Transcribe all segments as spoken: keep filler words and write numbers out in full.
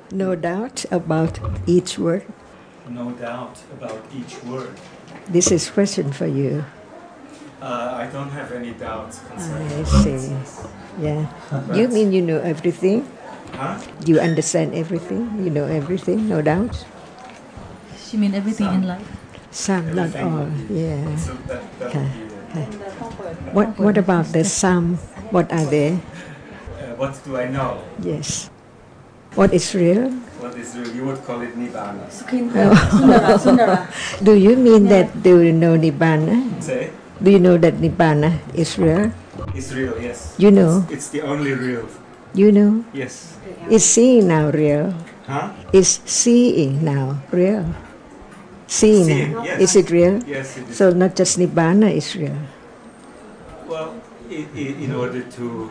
No doubt about each word. No doubt about each word. This is question for you. Uh, I don't have any doubts concerning I the see. answers. Yeah. But- You mean you know everything? Huh? You understand everything? You know everything? No doubt? She mean everything Some. in life. Some, not Everything all. would be- Yeah. So that, that Okay. would be the, What, what about the some? What are they? uh, what do I know? Yes. What is real? What is real? You would call it Nibbana. Sundara, Sundara. Do you mean that do you know Nibbana? Say? Do you know that Nibbana is real? It's real, yes. You know? It's, it's the only real. You know? Yes. Is seeing now real? Huh? Is seeing now real? Seeing, Seeing, now. yes. Is it real? Yes, it is. So not just Nibbana is real. Well, i i in order to,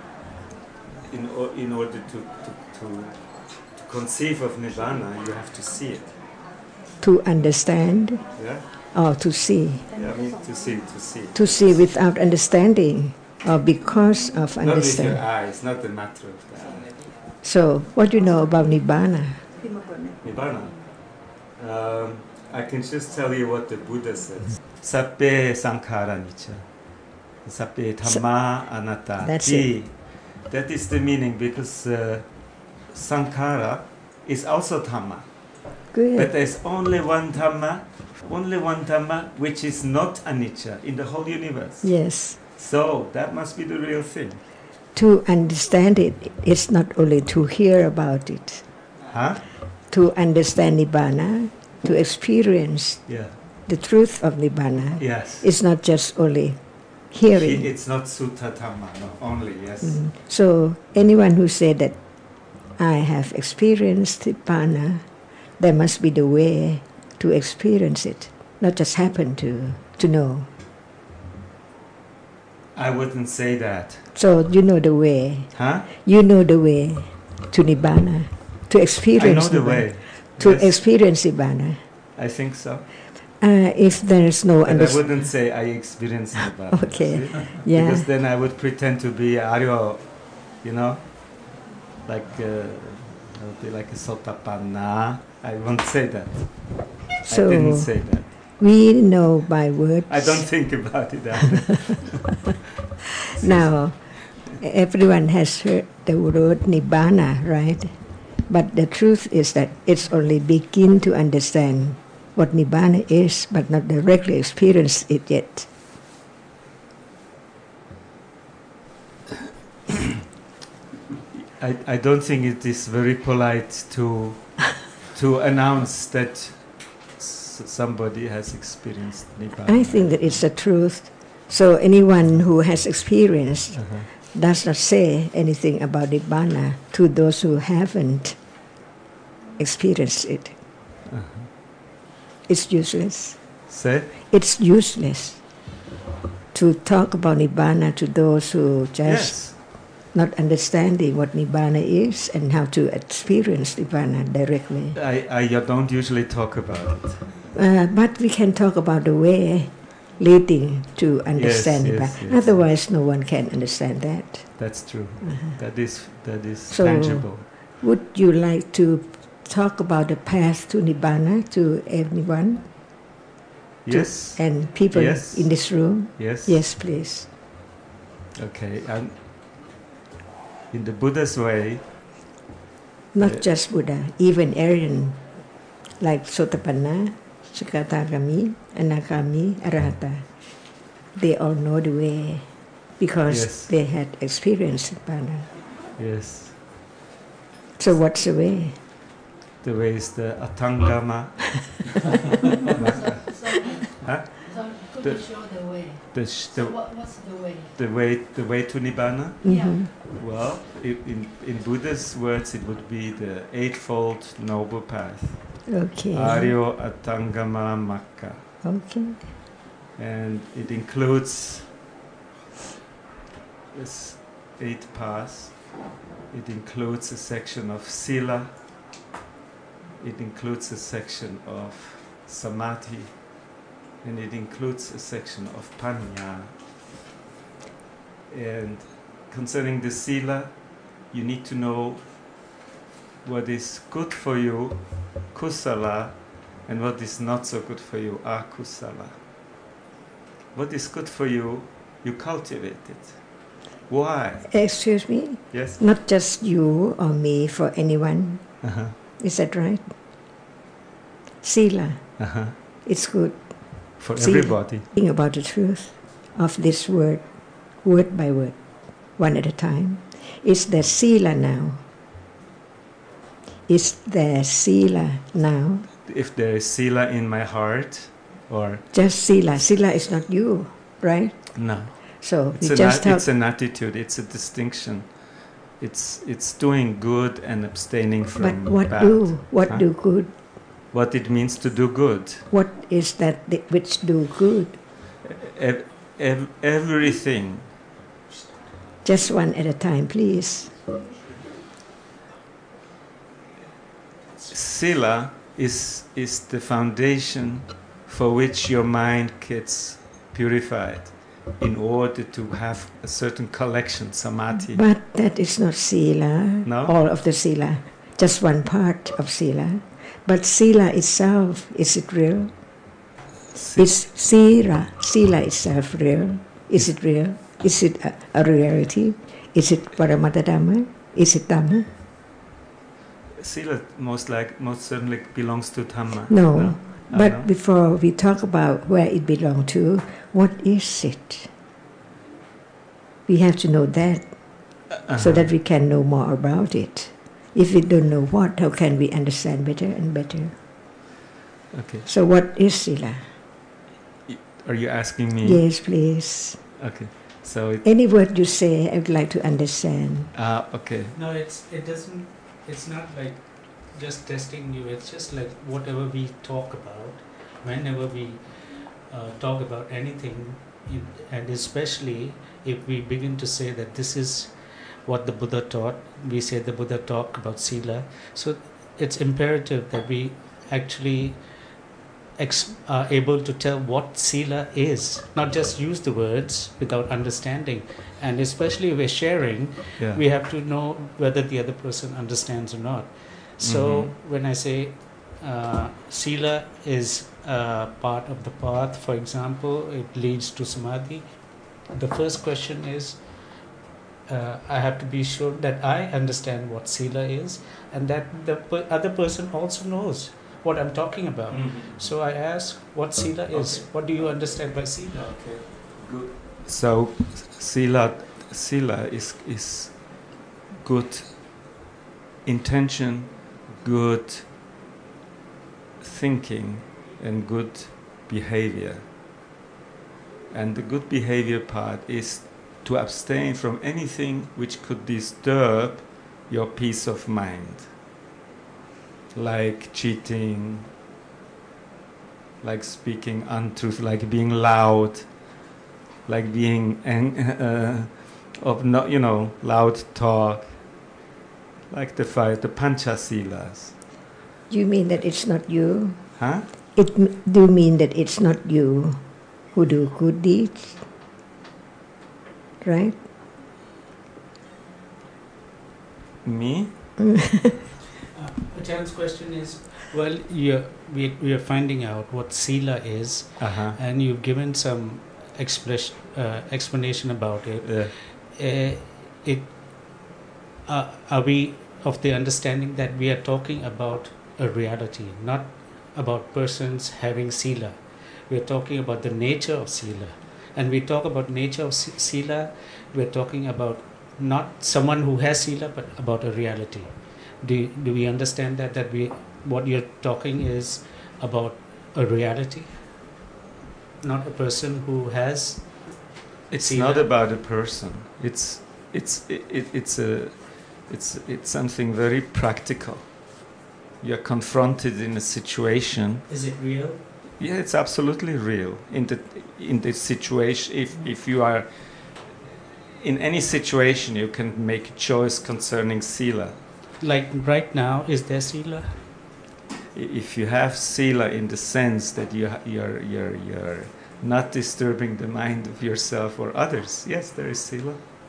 in, o- in order to, to, to, to conceive of Nibbana, you have to see it. To understand Yeah? or to see? Yeah, I mean to see, to see. To see without understanding or because of Not with your understanding. eyes, not the matter of the eye. So what do you know about Nibbana? Nibbana. Um, I can just tell you what the Buddha says. Sabbe sankhara nicca. Sabbe dhamma anatta. That's Ji. That is the meaning because uh, sankhara is also dhamma. Good. But there's only one dhamma, only one dhamma which is not anicca in the whole universe. Yes. So that must be the real thing. To understand it, it's not only to hear about it. Huh? To understand Nibbana, to experience Yeah. the truth of Nibbana, Yes. it's not just only hearing. It- It's not sutta dhamma, no, only, yes. Mm. So anyone who said that I have experienced Nibbana, there must be the way to experience it, not just happen to, to know. I wouldn't say that. So you know the way. Huh? You know the way to Nibbana, to I experience know the Nibbana, way. to Yes, experience Nibbana. I think so. Uh, if there is no But I understanding. wouldn't say I experienced Nibbana. Okay. see? Yeah. Because then I would pretend to be Aryo, you know, like uh, I would be like a Sotapanna. I won't say that. So I didn't say that. we know by words. I don't think about it either. Now, everyone has heard the word Nibbana, right? But the truth is that it's only begin to understand what Nibbana is, but not directly experience it yet. I, I don't think it is very polite to to announce that s- somebody has experienced Nibbana. I think that it's the truth. So anyone who has experienced Uh-huh. does not say anything about Nibbana to those who haven't experienced it. Uh-huh. It's useless. Say? It's useless to talk about Nibbana to those who just Yes. not understanding what Nibbana is and how to experience Nibbana directly. I, I don't usually talk about it. Uh, but we can talk about the way leading to understand yes, Nibbana. yes. Otherwise, no one can understand that. That's true. Uh-huh. That is that is So- tangible. Would you like to talk about the path to Nibbana to everyone to- Yes. and people Yes. in this room? Yes. Yes, please. Okay. And in the Buddha's way, Not Yeah. just Buddha, even Aryan, like Sotapanna, Sakatagami, Anagami, Arahata, they all know the way because Yes. they had experienced Nibbana. yes, So what's the way? the way is the Atangama. Huh? So could The- you show the way? The, sh- So the, what, what's the way? the way the way to Nibbana. Yeah. Mhm. Well, i- in in Buddha's words, it would be the eightfold noble path. Okay. Aryo Atangama Makka. Okay. And it includes this eight paths. It includes a section of sila. It includes a section of samadhi, and it includes a section of panya. And concerning the sila, you need to know what is good for you, kusala, and what is not so good for you, akusala. What is good for you, you cultivate it. Why? Excuse me? Yes? Not just you or me, for anyone. Uh-huh. Is that right? Sila, Uh-huh. it's good. For Sila. everybody. Think about the truth of this word, word by word, one at a time. Is there Sila now? Is there Sila now? If there is sila in my heart, or Just Sila. Sila is not you, right? no. So It's, we an, just a- have... it's an attitude, it's a distinction. It's it's doing good and abstaining from But what bad. do? What Huh? do good? What it means to do good. What is that th- which do good? Ev- ev- everything. Just one at a time, please. Sila is is the foundation for which your mind gets purified in order to have a certain collection, samadhi. But that is not Sila, No? all of the Sila, just one part of Sila. But Sila itself, is it real? Si- Is Sila, Sila itself real? Is it real? Is it a, a reality? Is it Paramata Dhamma? Is it Dhamma? Sila most like most certainly belongs to Dhamma. No. No? Oh, But no? before we talk about where it belongs to, what is it? We have to know that Uh-huh. so that we can know more about it. If we don't know what, how can we understand better and better? Okay. So what is Sila? Are you asking me? Yes, please. Okay. So it, Any word you say, I would like to understand. ah okay. No, it's it doesn't. It's not like just testing you. It's just like whatever we talk about, whenever we uh, talk about anything, in, and especially if we begin to say that this is what the Buddha taught. We say the Buddha talked about Sila. So it's imperative that we actually ex- are able to tell what Sila is, not just use the words without understanding. And especially if we're sharing, Yeah. we have to know whether the other person understands or not. So Mhm. when I say uh, Sila is uh, part of the path, for example, it leads to Samadhi, the first question is uh, I have to be sure that I understand what Sila is and that the per- other person also knows what I'm talking about. So I ask what Sila is. Okay. What do you understand by Sila? Okay. Good. So sila sila is is good intention, good thinking, and good behavior. And the good behavior part is to abstain from anything which could disturb your peace of mind, like cheating, like speaking untruth, like being loud, like being ang- uh, of not, you know, loud talk, like the five, the Panchasilas. You mean that it's not you? Huh? It m- do mean that it's not you who do good deeds, right? Me? Uh, Achan's question is, well, you're, we, we are finding out what Sila is, Uh-huh. and you've given some express, uh, explanation about it. Yeah. Uh, it uh, are we of the understanding that we are talking about a reality, not about persons having Sila. We are talking about the nature of Sila. And we talk about nature of Si- Sila, we're talking about not someone who has Sila, but about a reality. Do, do we understand that, that we what you're talking is about a reality? Not a person who has It's Sila? not about a person. It's it's it, it, it's a it's it's something very practical. You're confronted in a situation. Is it real? Yeah, it's absolutely real. In the in this situation, if if you are in any situation, you can make a choice concerning sila. Like right now, is there Sila? I- If you have sila in the sense that you ha- you're you're you're not disturbing the mind of yourself or others, yes, there is sila.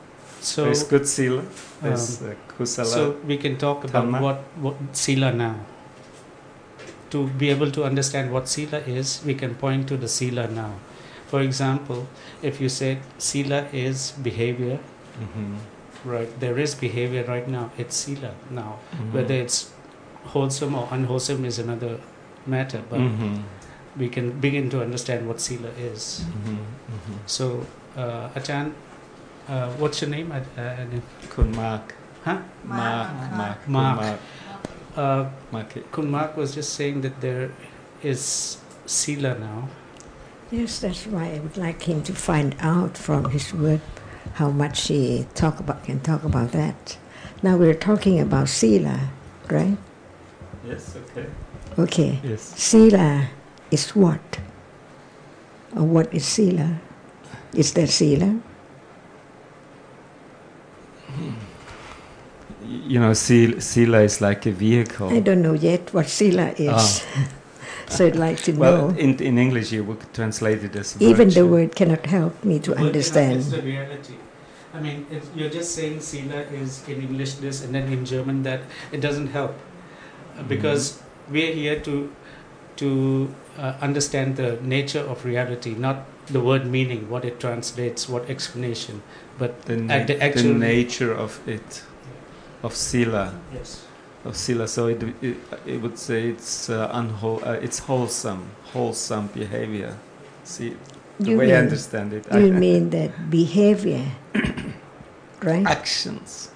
So there's good sila, there's um, uh, kusala. So we can talk about Dhamma. what, what sila now. To be able to understand what sila is, we can point to the sila now. For example, if you said sila is behavior, Mhm. right? There is behavior right now. It's sila now. Mhm. Whether it's wholesome or unwholesome is another matter, but Mhm. we can begin to understand what sila is. Mhm. Mhm. So, uh, Achan, uh, what's your name? I, I, I didn't- Kun Mark. huh? Mark. Mark. Kun Mark. Mark. Uh, Mark. Kun Mark was just saying that there is sila now. Yes, that's why I would like him to find out from his word how much he talk about can talk about that. Now we're talking about sila, right? Yes, okay. Okay. Yes. Sila is what? Or what is sila? Is there sila? You know, sil- sila is like a vehicle. I don't know yet what sila is. Ah. So I'd like to Well, know. in, in English you would translate it as Even the virtue. word cannot help me to The word understand. cannot- It's the reality. I mean, if you're just saying sila is in English this and then in German that, it doesn't help. Uh, Because we're here to to uh, understand the nature of reality, not the word meaning, what it translates, what explanation, but The, na- at the the actual nature of it, of sila, yes. of sila. So it, it, it would say it's uh, unwhole, uh, it's wholesome, wholesome behavior. See, the You way I mean, understand it, you mean that behavior, right? actions.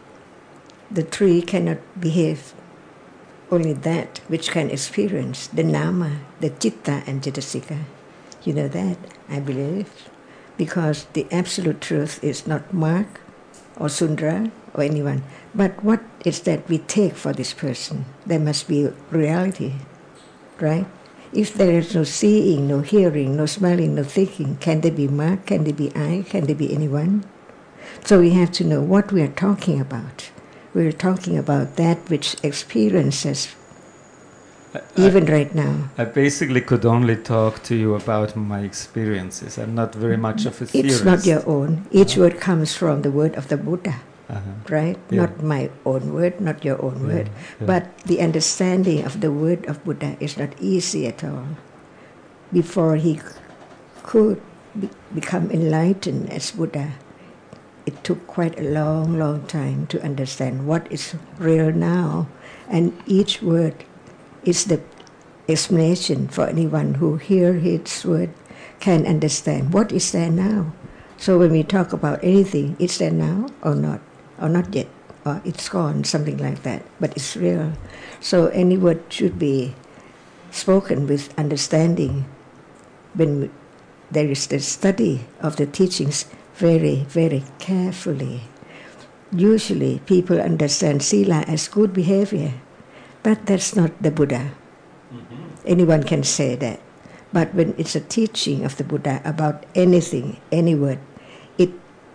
The tree cannot behave. Only that which can experience the nama, the citta and cetasika. You know that, I believe, because the absolute truth is not Mark or Sundra or anyone, but what is that we take for this person? There must be reality, right? If there is no seeing, no hearing, no smelling, no thinking, can there be Mark? Can there be I? Can there be anyone? So we have to know what we are talking about. We're talking about that which experiences I, even right now. I basically could only talk to you about my experiences. I'm not very much of a theorist. It's not your own. Each Uh-huh. word comes from the word of the Buddha, Uh-huh. right? Yeah. Not my own word, not your own Yeah, word. yeah. But the understanding of the word of Buddha is not easy at all. Before he c- could be- become enlightened as Buddha, it took quite a long, long time to understand what is real now. And each word is the explanation for anyone who hear his word can understand what is there now. So when we talk about anything, it's there now or not, or not yet, or it's gone, something like that, but it's real. So any word should be spoken with understanding when there is the study of the teachings very, very carefully. Usually people understand sila as good behavior, but that's not the Buddha. Anyone can say that. But when it's a teaching of the Buddha about anything, any word, it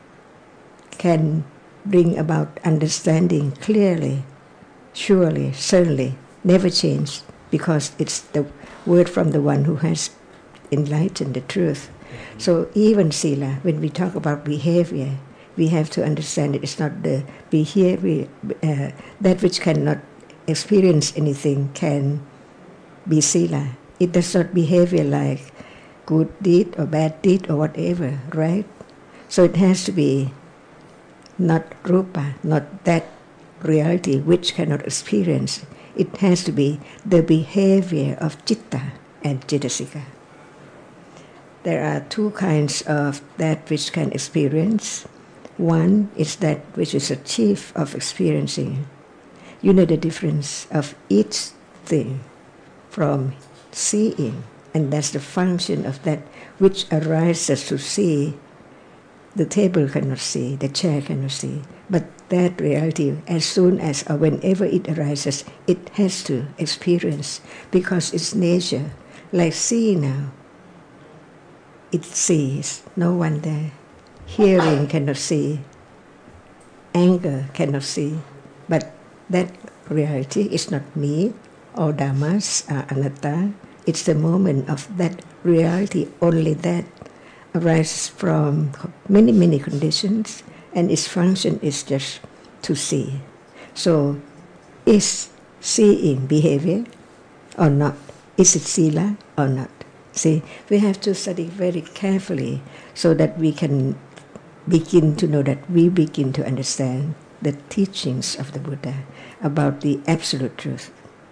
can bring about understanding clearly, surely, certainly, never change, because it's the word from the one who has enlightened the truth. So even sila, when we talk about behavior, we have to understand it. It's not the behavior, uh, that which cannot experience anything can be sila. It does not behavior like good deed or bad deed or whatever, right? So it has to be not rupa, not that reality which cannot experience. It has to be the behavior of citta and cetasika. There are two kinds of that which can experience. One is that which is a chief of experiencing. You know the difference of each thing from seeing, and that's the function of that which arises to see. The table cannot see, the chair cannot see, but that reality, as soon as or whenever it arises, it has to experience, because it's nature. Like seeing now, it sees, no one there. Hearing cannot see, anger cannot see, but that reality is not me. All dhammas are anatta. It's the moment of that reality, only that arises from many, many conditions, and its function is just to see. So, is seeing behavior or not? Is it sila or not? See, we have to study very carefully so that we can begin to know that we begin to understand the teachings of the Buddha about the absolute truth.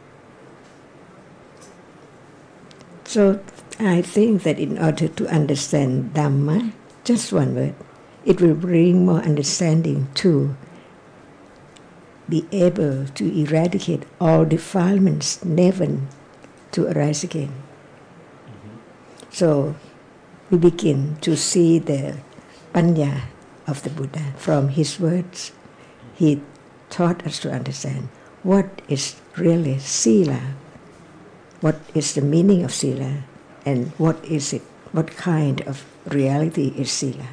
So I think that in order to understand Dhamma, just one word, it will bring more understanding to be able to eradicate all defilements, never to arise again. Mm-hmm. So we begin to see the Panya of the Buddha from his words. He taught us to understand what is really sila, what is the meaning of sila, and what is it, what kind of reality is sila.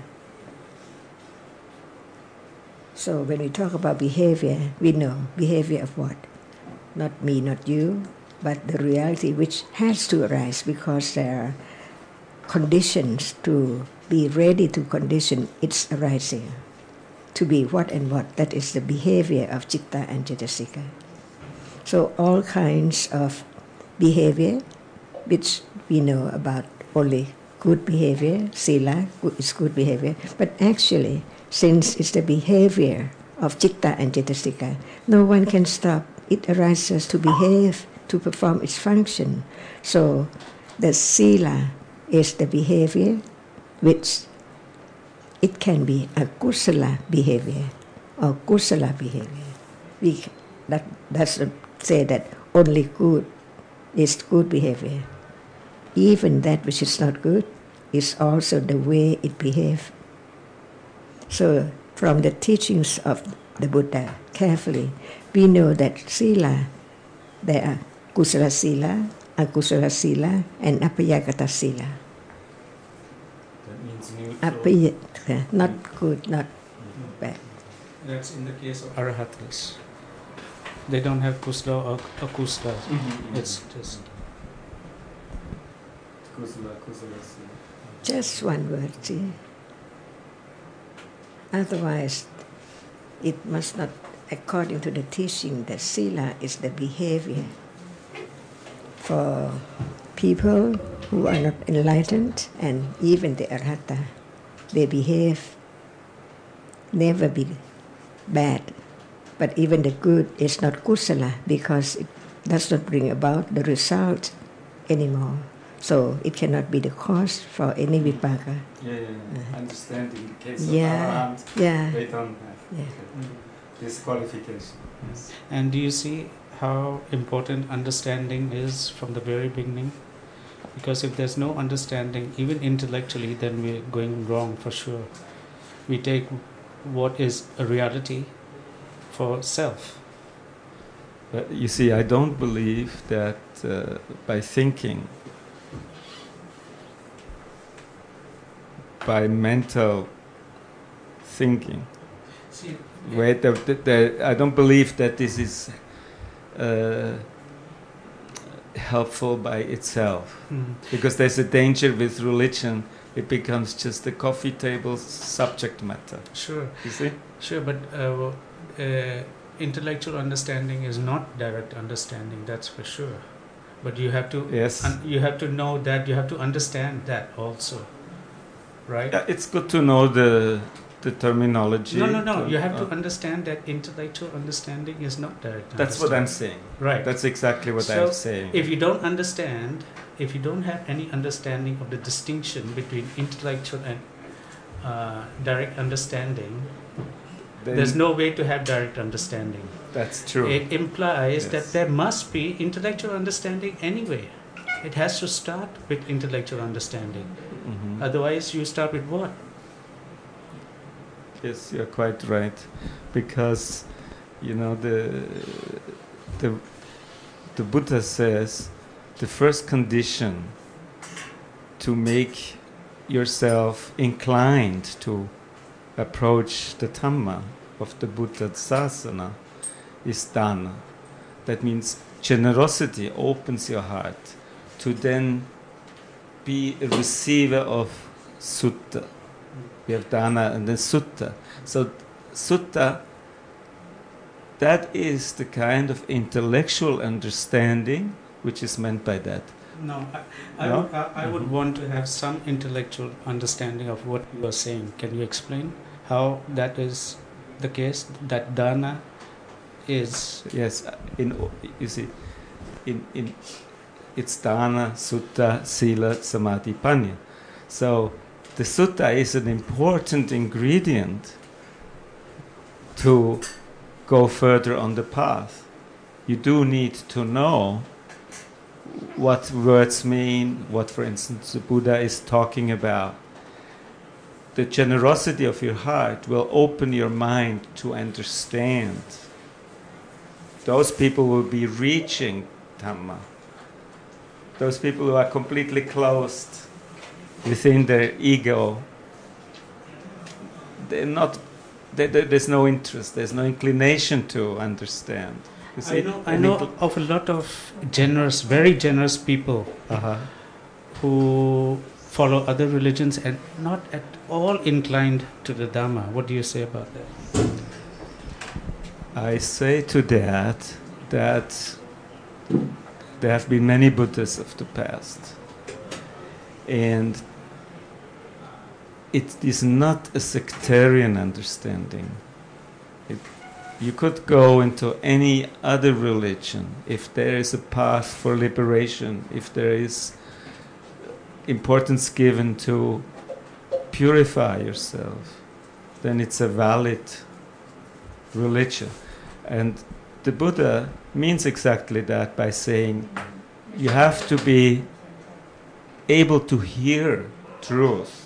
So when we talk about behavior, we know behavior of what? Not me, not you, but the reality which has to arise because there are conditions to be ready to condition its arising. To be what and what, that is the behavior of citta and cetasika. So all kinds of behavior, which we know about only good behavior, sila is good behavior, but actually, since it's the behavior of citta and cetasika, no one can stop. It arises to behave, to perform its function. So the sila is the behavior which it can be a kusala behavior or kusala behavior. We that doesn't say that only good is good behavior. Even that which is not good is also the way it behaves. So from the teachings of the Buddha, carefully, we know that sila, there are kusala sila, akusala sila, and apayagata sila. That means neutral. Apayagata, not good, not Mm-hmm. bad. That's in the case of arahatas. They don't have kusala or akusala. Mm-hmm. It's just Kusala, kusala, sila. Just one word, see. Otherwise, it must not, according to the teaching, that sila is the behavior for people who are not enlightened, and even the arhata. They behave never be bad, but even the good is not kusala because it does not bring about the result anymore. So it cannot be the cause for any vipaka. Yeah, yeah, yeah. Uh, Understanding the case of Yeah, Arahant, yeah, they don't have yeah. this qualification. Yes. And do you see how important understanding is from the very beginning? Because if there's no understanding, even intellectually, then we're going wrong for sure. We take what is a reality for self. But you see, I don't believe that uh, by thinking, by mental thinking, See, wait, the, the, the, I don't believe that this is uh, helpful by itself. mm, Because there's a danger with religion, it becomes just a coffee table subject matter. sure, You see? sure, but uh, uh, intellectual understanding is not direct understanding. That's for sure. But you have to, Yes. un- you have to know that. You have to understand that also, right? Yeah, it's good to know the the terminology. No, no, no. to- You have to uh, understand that intellectual understanding is not direct. That's what I'm understanding. saying. Right. That's exactly what So, I'm saying. If you don't understand, if you don't have any understanding of the distinction between intellectual and uh, direct understanding, Then there's no way to have direct understanding. That's true. It implies Yes. that there must be intellectual understanding anyway. It has to start with intellectual understanding. Mhm. Otherwise, you start with what? Yes, you're quite right, because you know the the the Buddha says the first condition to make yourself inclined to approach the Dhamma of the Buddha Sasana is dana. That means generosity opens your heart to then be a receiver of sutta, We have dana and then sutta. So sutta, that is the kind of intellectual understanding which is meant by that. No, I, I, No? would, I, I would want to have some intellectual understanding of what you are saying. Can you explain how that is the case? That dana is Yes, in you see, in in it's dana, sutta, sila, samadhi, panya. So the sutta is an important ingredient to go further on the path. You do need to know what words mean, what, for instance, the Buddha is talking about. The generosity of your heart will open your mind to understand. Those people will be reaching Dhamma. Those people who are completely closed within their ego, they're not, they, they, there's no interest, there's no inclination to understand. You see? I know, I know of a lot of generous, very generous people Uh-huh. who follow other religions and not at all inclined to the Dhamma. What do you say about that? I say to that that there have been many Buddhas of the past, and it is not a sectarian understanding. It, you could go into any other religion if there is a path for liberation, if there is importance given to purify yourself, then it's a valid religion. And the Buddha means exactly that by saying you have to be able to hear truth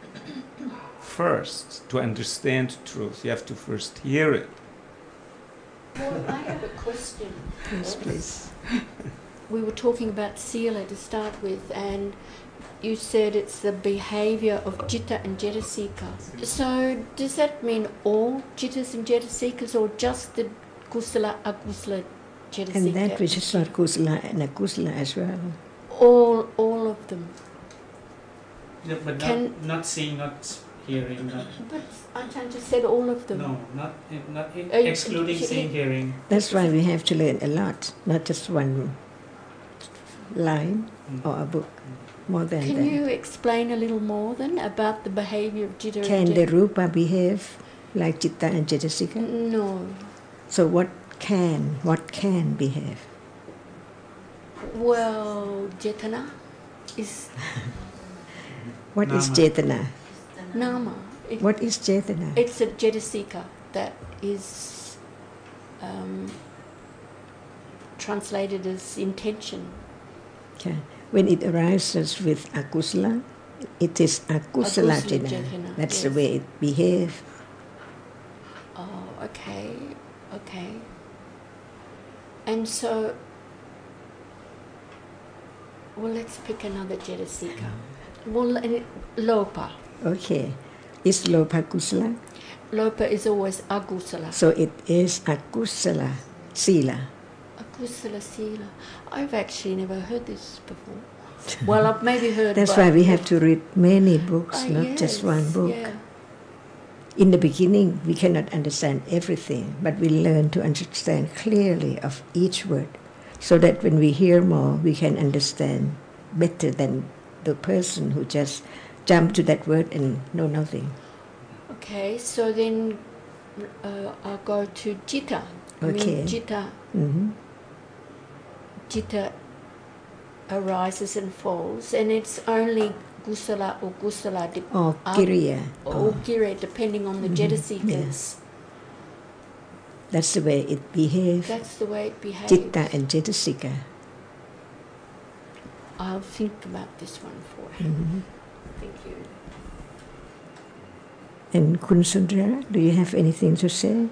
first. To understand truth, you have to first hear it. Well, I have a question. Yes, please. We were talking about sila to start with, and you said it's the behaviour of citta and cetasika. So does that mean all cittas and cetasikas, or just the kusala, akusala, cetasika? And that which is not kusala and akusala as well. All, all of them. Yeah, but Can- not, not seeing, not hearing, not, But Ajahn just said all of them. no, not, not Uh, you- excluding you- seeing, hearing. That's why we have to learn a lot, not just one line Mm. or a book, more than Can that. you explain a little more then about the behaviour of citta Can and the cettasika? rupa behave like citta and cetasika? No. So what can, what can behave? Well, Jetana is What is Nama. cetana? nama. It, What is cetana? It's a cetasika that is um, translated as intention. Okay. When it arises with akusala, it is akusala Akusala cetana. cetana, That's the yes. way it behaves. Oh, okay, okay. And so, well, let's pick another cetasika. Well, and it- lopa. Okay. Is lopa kusala? Lopa is always agusala. So it is akusala sila. Agusala sila. I've actually never heard this before. Well, I've maybe heard. That's but- why we have to read many books, Ah, not just yes, one book. Yeah. In the beginning, we cannot understand everything, but we learn to understand clearly of each word, so that when we hear more, we can understand better than the person who just jumped to that word and know nothing. Okay, so then uh, I'll go to citta. I Okay. mean, citta, hmm citta arises and falls, and it's only gusala or gusala dep- Or Ah. kiriya. or gira, depending on the Mhm, jetasikas. yes. That's the way it behaves. That's the way it behaves. Citta and cetasika. I'll think about this one for him. Mhm. Thank you. And Kun Sundara, do you have anything to say?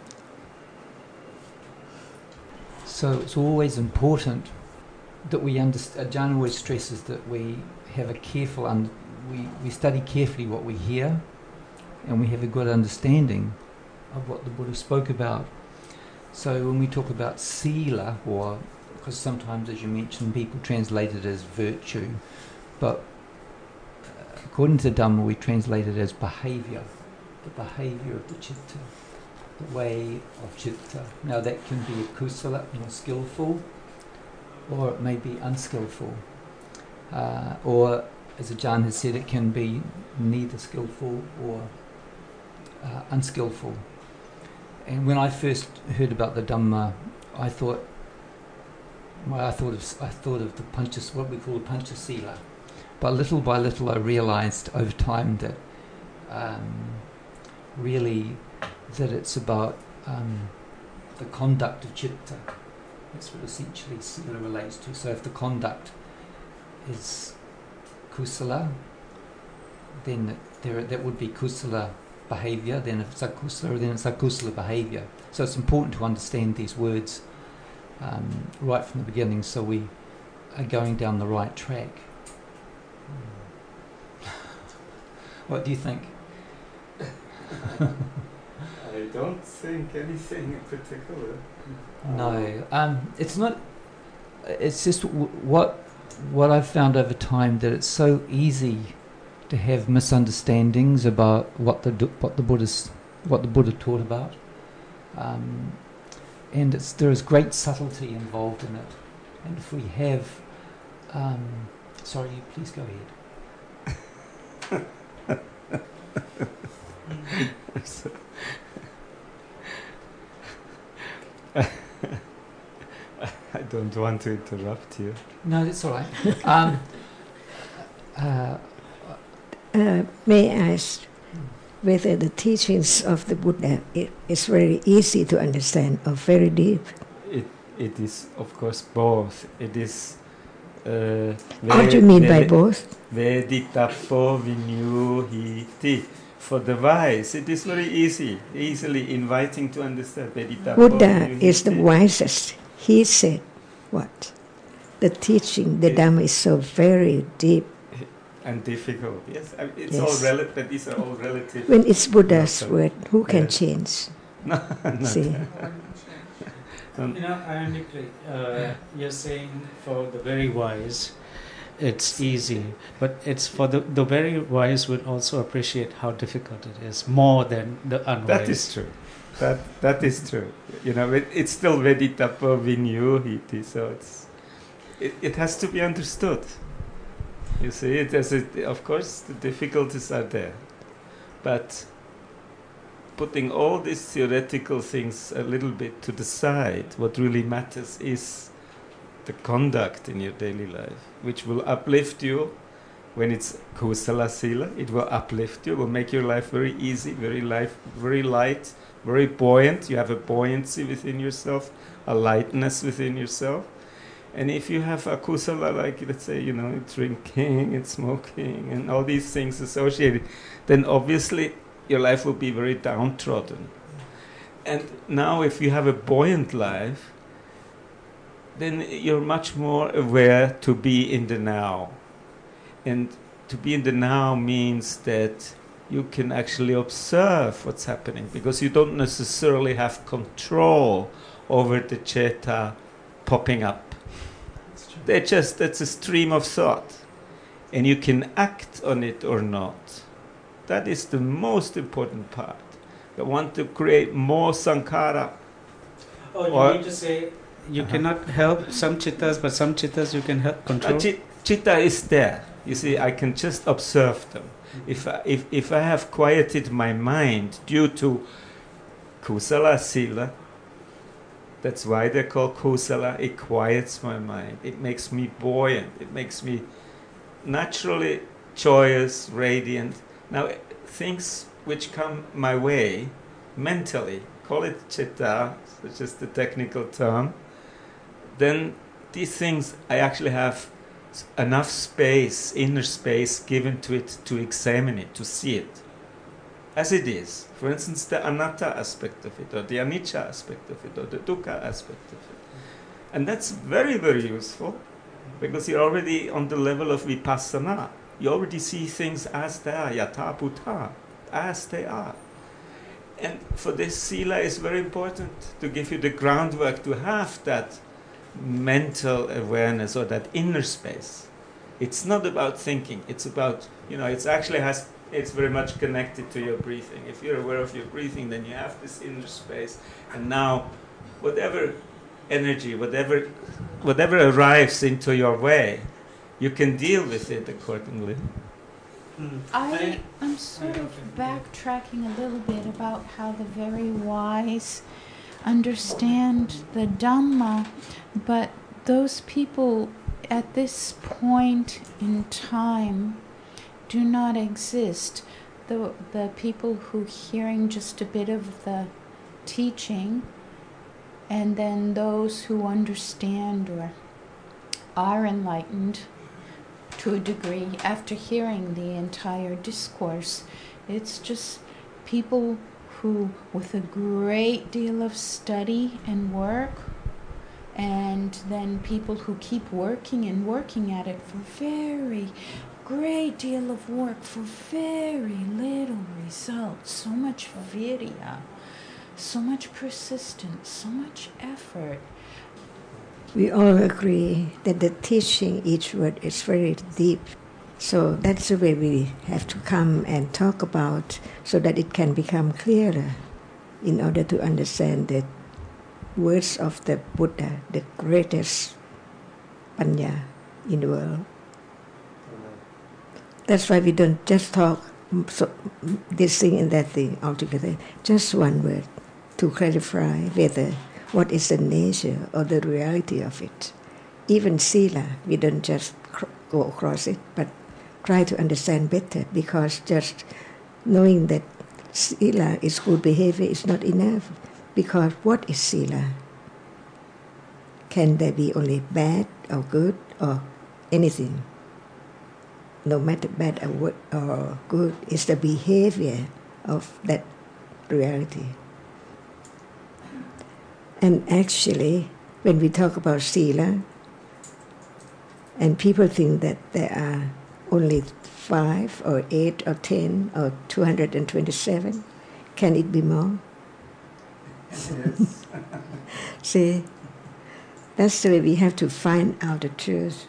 So it's always important that we understand. Ajahn always stresses that we have a careful, un- we, we study carefully what we hear, and we have a good understanding of what the Buddha spoke about. So when we talk about sila, or because sometimes, as you mentioned, people translate it as virtue, but uh, according to Dhamma, we translate it as behaviour, the behaviour of the citta, the way of citta. Now that can be kusala, more skillful, or it may be unskillful. Uh, or, as Ajahn has said, it can be neither skillful or uh, unskillful. And when I first heard about the Dhamma, I thought, well, I thought of I thought of the panchas, what we call the panchasila. But little by little, I realised over time that um, really that it's about um, the conduct of citta. That's what essentially sila relates to. So if the conduct is kusala, then there that would be kusala behaviour. Then if it's akusala, then it's akusala behaviour. So it's important to understand these words um, right from the beginning, so we are going down the right track. What do you think? I don't think anything in particular. No, um, it's not. It's just w- what what I've found over time, that it's so easy to have misunderstandings about what the what the Buddha's what the Buddha taught about, um, and it's, there is great subtlety involved in it. And if we have, um, sorry, please go ahead. So I don't want to interrupt you. No, that's all right. Um, uh, Uh, may I ask whether the teachings of the Buddha i- is very easy to understand or very deep? It it is, of course, both. It is. Uh, What do you mean by both? Veditapo vinyuhiti. For the wise, it is very easy, easily inviting to understand. Veditapo Buddha is the vinyuhiti. wisest. He said, what? The teaching, the Dhamma is so very deep. And difficult. Yes, I mean, it's Yes. all relative. These are all relative. When it's Buddha's No, word, who can Yeah. change? No, no. See? Um, You know, ironically, uh, you're saying for the very wise, it's easy, but it's for the the very wise would also appreciate how difficult it is more than the unwise. That is true. That that is true. You know, it, it's still veditapo vinyuhiti, so it's it, it has to be understood. You see, it as it, of course the difficulties are there, but putting all these theoretical things a little bit to the side, what really matters is the conduct in your daily life, which will uplift you. When it's kusala sila, it will uplift you, will make your life very easy, very life, very light, very buoyant. You have a buoyancy within yourself, a lightness within yourself. And if you have a kusala, like let's say, you know, drinking and smoking and all these things associated, then obviously your life will be very downtrodden. And now if you have a buoyant life, then you're much more aware to be in the now. And to be in the now means that you can actually observe what's happening, because you don't necessarily have control over the citta popping up. They're just, that's a stream of thought. And you can act on it or not. That is the most important part. You want to create more sankhara. Oh, you Or- mean to say you Uh-huh. cannot help some chittas, but some chittas you can help control? Uh, chi- Chitta is there. You see, I can just observe them. If I, if, if I have quieted my mind due to kusala sila, that's why they're called kusala, it quiets my mind. It makes me buoyant. It makes me naturally joyous, radiant. Now, things which come my way mentally, call it citta, which is the technical term, then these things I actually have enough space, inner space given to it to examine it, to see it as it is. For instance, the anatta aspect of it, or the anicca aspect of it, or the dukkha aspect of it. And that's very, very useful, because you're already on the level of vipassana. You already see things as they are, yatha bhuta, as they are. And for this, sila is very important, to give you the groundwork to have that mental awareness or that inner space. It's not about thinking. It's about, you know, it's actually has, it's very much connected to your breathing. If you're aware of your breathing, then you have this inner space. And now, whatever energy, whatever, whatever arrives into your way, you can deal with it accordingly. Mm. I, I'm sort of backtracking a little bit about how the very wise understand the Dhamma, but those people at this point in time do not exist. The, the people who hearing just a bit of the teaching, and then those who understand or are enlightened to a degree after hearing the entire discourse. It's just people who, with a great deal of study and work, and then people who keep working and working at it for very great deal of work for very little results, so much virya, so much persistence, so much effort. We all agree that the teaching, each word, is very deep. So that's the way we have to come and talk about, so that it can become clearer in order to understand the words of the Buddha, the greatest Panya in the world. That's why we don't just talk so, this thing and that thing altogether. Just one word to clarify whether what is the nature or the reality of it. Even sila, we don't just cr- go across it, but try to understand better, because just knowing that sila is good behavior is not enough. Because what is sila? Can there be only bad or good or anything? No matter bad or, or good, it's the behavior of that reality. And actually, when we talk about sila, and people think that there are only five or eight or ten or two hundred twenty-seven, can it be more? Yes. See, that's the way we have to find out the truth.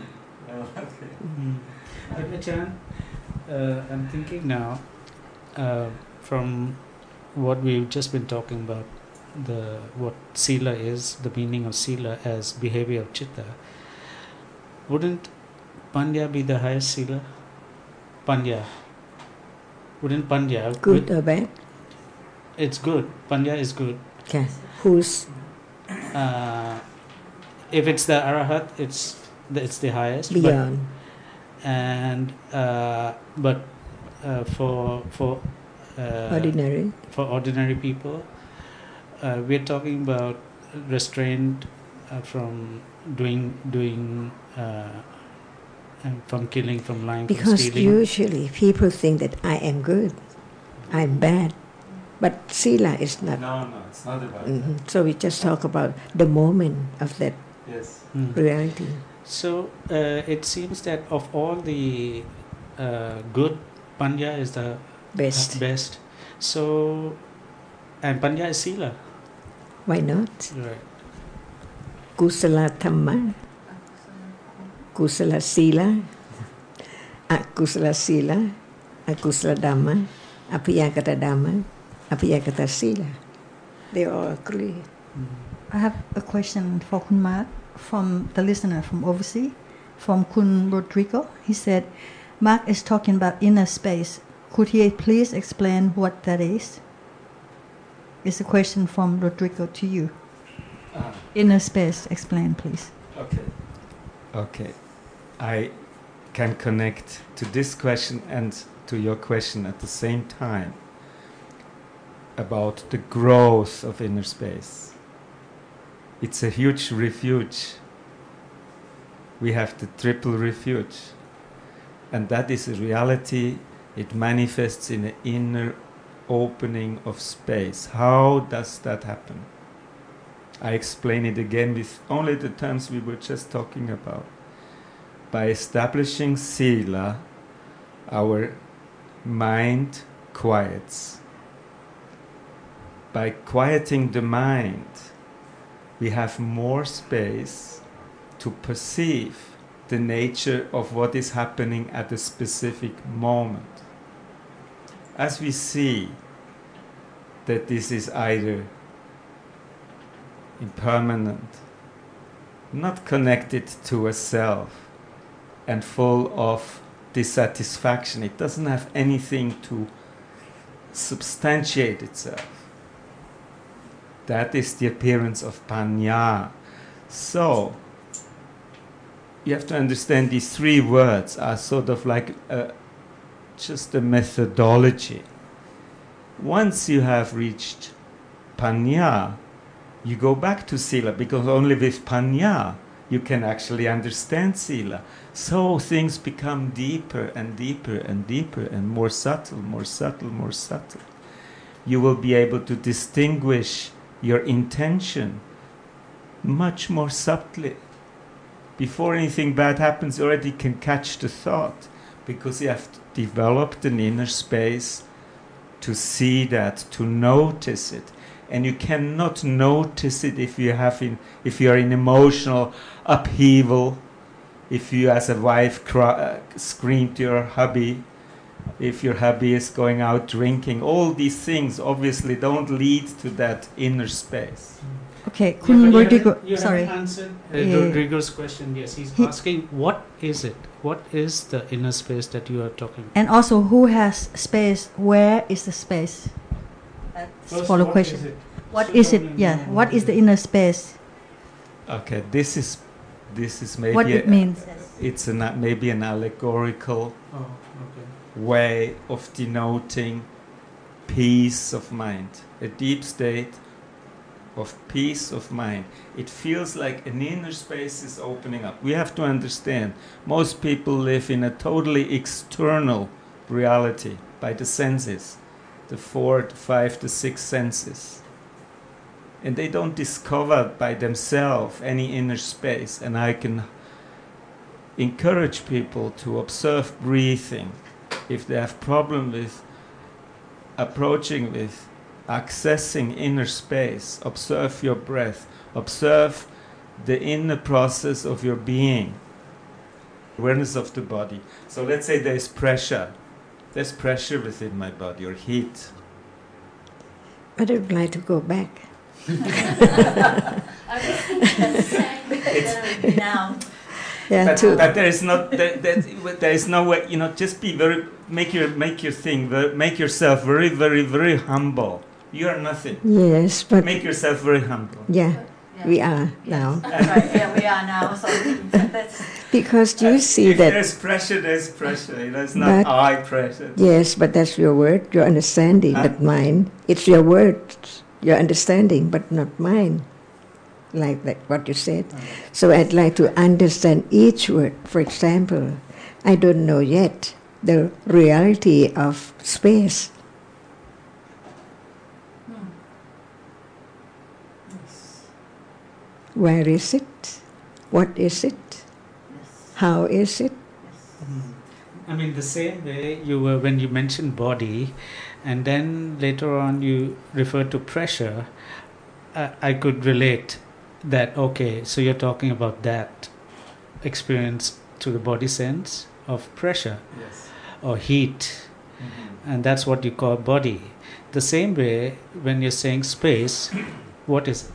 Mm. Ajahn, uh, I'm thinking now, uh, from what we've just been talking about, the what sila is, the meaning of sila as behavior of chitta. Wouldn't panya be the highest sila? Panya. Wouldn't panya? Good with, or bad? It's good. Panya is good. Okay. Who's? Uh, if it's the arahat, it's the, it's the highest. Beyond. But, and uh, but uh, for for uh, Ordinary. for ordinary people, uh, we're talking about restraint uh, from doing doing uh, and from killing, from lying, from Because stealing. usually people think that I am good, I'm bad, but sila is not. No, no, it's not about Mm-hmm. So we just talk about the moment of that that. Yes. Mm. reality. So uh, it seems that of all the uh, good, panya is the Best. uh, best. So, and panya is sila. Why not? Right. Kusala Dhamma, Kusala Sila, Akusala Sila, Akusala Dhamma, Apiyakata Dhamma, Apiyakata Sila. They all agree. Mm. I have a question for Kun Mark from the listener from overseas, from Kun Rodrigo. He said, Mark is talking about inner space. Could he please explain what that is? It's a question from Rodrigo to you. Ah. Inner space, explain please. Okay. Okay. I can connect to this question and to your question at the same time about the growth of inner space. It's a huge refuge. We have the triple refuge. And that is a reality. It manifests in an inner opening of space. How does that happen? I explain it again with only the terms we were just talking about. By establishing sila, our mind quiets. By quieting the mind, we have more space to perceive the nature of what is happening at a specific moment. As we see that this is either impermanent, not connected to a self, and full of dissatisfaction, it doesn't have anything to substantiate itself. That is the appearance of Panya. So, you have to understand these three words are sort of like a, just a methodology. Once you have reached Panya, you go back to Sila, because only with Panya you can actually understand Sila. So things become deeper and deeper and deeper and more subtle, more subtle, more subtle. You will be able to distinguish your intention much more subtly. Before anything bad happens, you already can catch the thought, because you have developed an inner space to see that, to notice it. And you cannot notice it if you have in, if you are in emotional upheaval, if you as a wife cry, uh, scream to your hubby, if your hubby is going out drinking. All these things obviously don't lead to that inner space. Okay, Yeah, Kun but you Rodrigo, haven't- you sorry. haven't answered uh, Yeah. Rodrigo's question. Yes, he's He- asking, what is it? What is the inner space that you are talking about? And also, who has space? Where is the space? That's follow question. What So is it? tell me Yeah. more. What is the inner space? Okay, this is this is maybe What it a- means? it's an, maybe an allegorical Oh, okay. way of denoting peace of mind, a deep state of peace of mind. It feels like an inner space is opening up. We have to understand, most people live in a totally external reality by the senses, the four, the five, the six senses. And they don't discover by themselves any inner space. And I can encourage people to observe breathing. If they have problem with approaching with accessing inner space, observe your breath, observe the inner process of your being, awareness of the body. So let's say there's pressure. There's pressure within my body, or heat. I would like to go back. Now. Yeah, But, to, but there is not there, there, there is no way, you know, just be very make your make your thing very, make yourself very very very humble. You are nothing. yes, but Make yourself very humble. yeah, we are now. Right, yeah, we are now. So that's Because you see if that, there's pressure, there's pressure. You know, it's not But- I pressure. yes, but that's your word, your understanding, Huh? but mine. It's your words, your understanding, but not mine. Like that, what you said. So I'd like to understand each word. For example, I don't know yet the reality of space. Where is it? What is it? How is it? I mean, the same way you were when you mentioned body, and then later on you referred to pressure. I, I could relate that. Okay, so you're talking about that experience to the body sense of pressure Yes. or heat, and that's what you call body. The same way when you're saying space, what is it?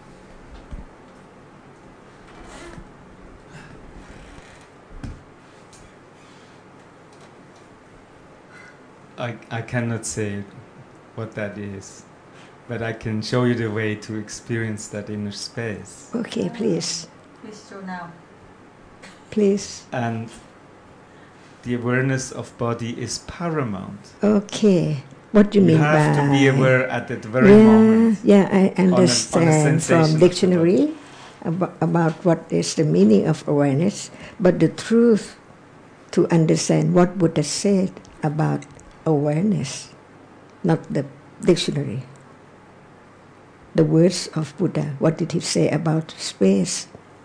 I I cannot say what that is, but I can show you the way to experience that inner space. Okay, please, please show now. please. And the awareness of body is paramount. Okay, what do you You mean have by? to be aware at that very yeah, moment. yeah, I on a understand sensation of from the dictionary about, about what is the meaning of awareness, but the truth to understand what Buddha said about awareness, not the dictionary. The words of Buddha, what did he say about space?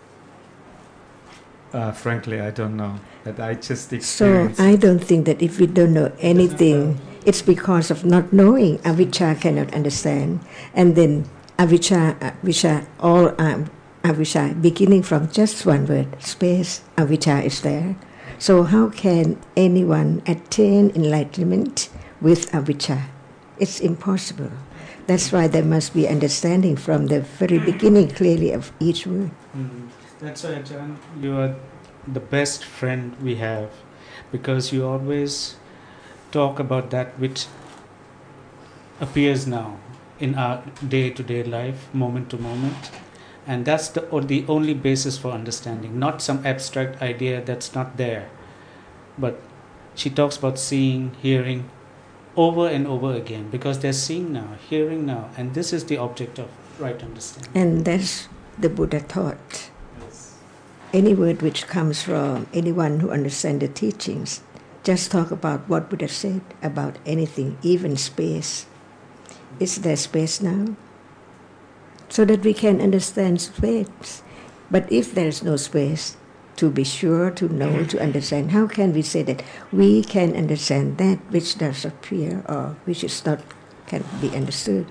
Uh, frankly, I don't know. But I just So experienced I it. don't think that if we don't know anything, it's because of not knowing. Avijja cannot understand, and then avijja, avijja, all are avijja, beginning from just one word, space, avijja is there. So how can anyone attain enlightenment with avijja? It's impossible. That's why there must be understanding from the very beginning clearly of each word. Mm. That's why, Ajahn, you are the best friend we have, because you always talk about that which appears now in our day-to-day life, moment to moment, and that's the, or the only basis for understanding, not some abstract idea that's not there. But she talks about seeing, hearing, over and over again, because they're seeing now, hearing now, and this is the object of right understanding. And that's the Buddha taught. Any word which comes from anyone who understands the teachings, just talk about what Buddha said about anything, even space. Is there space now? So that we can understand space. But if there is no space, to be sure, to know, to understand, how can we say that we can understand that which does appear or which is not, can be understood?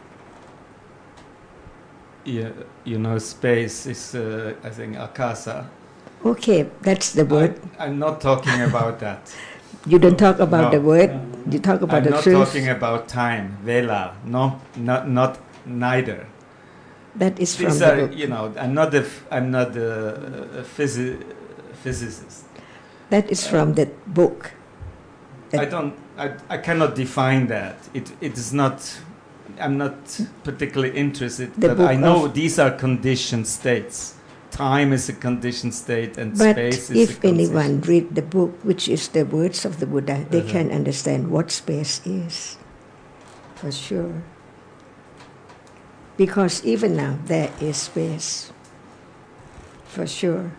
Yeah, you know, space is, uh, I think, akasa. Okay, that's the word. I, I'm not talking about that. You don't talk about No. the word, you talk about I'm the not truth. talking about time, vela. No, not not neither. That is from These the are, book. you know, I'm not a, f- I'm not a, a physi- physicist. That is from the book. I don't, I, I cannot define that. It, it is not, I'm not particularly interested, The but book I know of- these are conditioned states. Time is a conditioned state and But space is if a conditioned anyone read the book, which is the words of the Buddha, they Uh-huh. can understand what space is, for sure. Because even now there is space, for sure.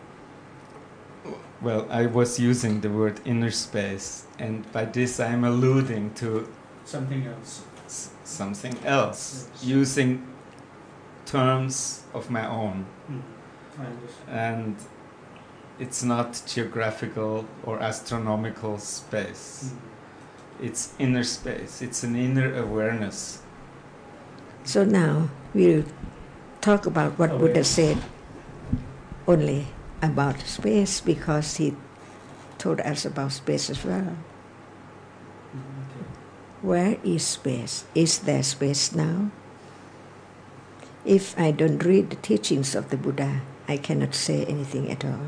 Well, I was using the word inner space, and by this I'm alluding to Something else. s- something else, Yes. using terms of my own. Mm. I understand. And it's not geographical or astronomical space. Mm. It's inner space. It's an inner awareness. So now we'll talk about what Buddha Awareness. said only about space, because he told us about space as well. Mm, okay. Where is space? Is there space now? If I don't read the teachings of the Buddha, I cannot say anything at all.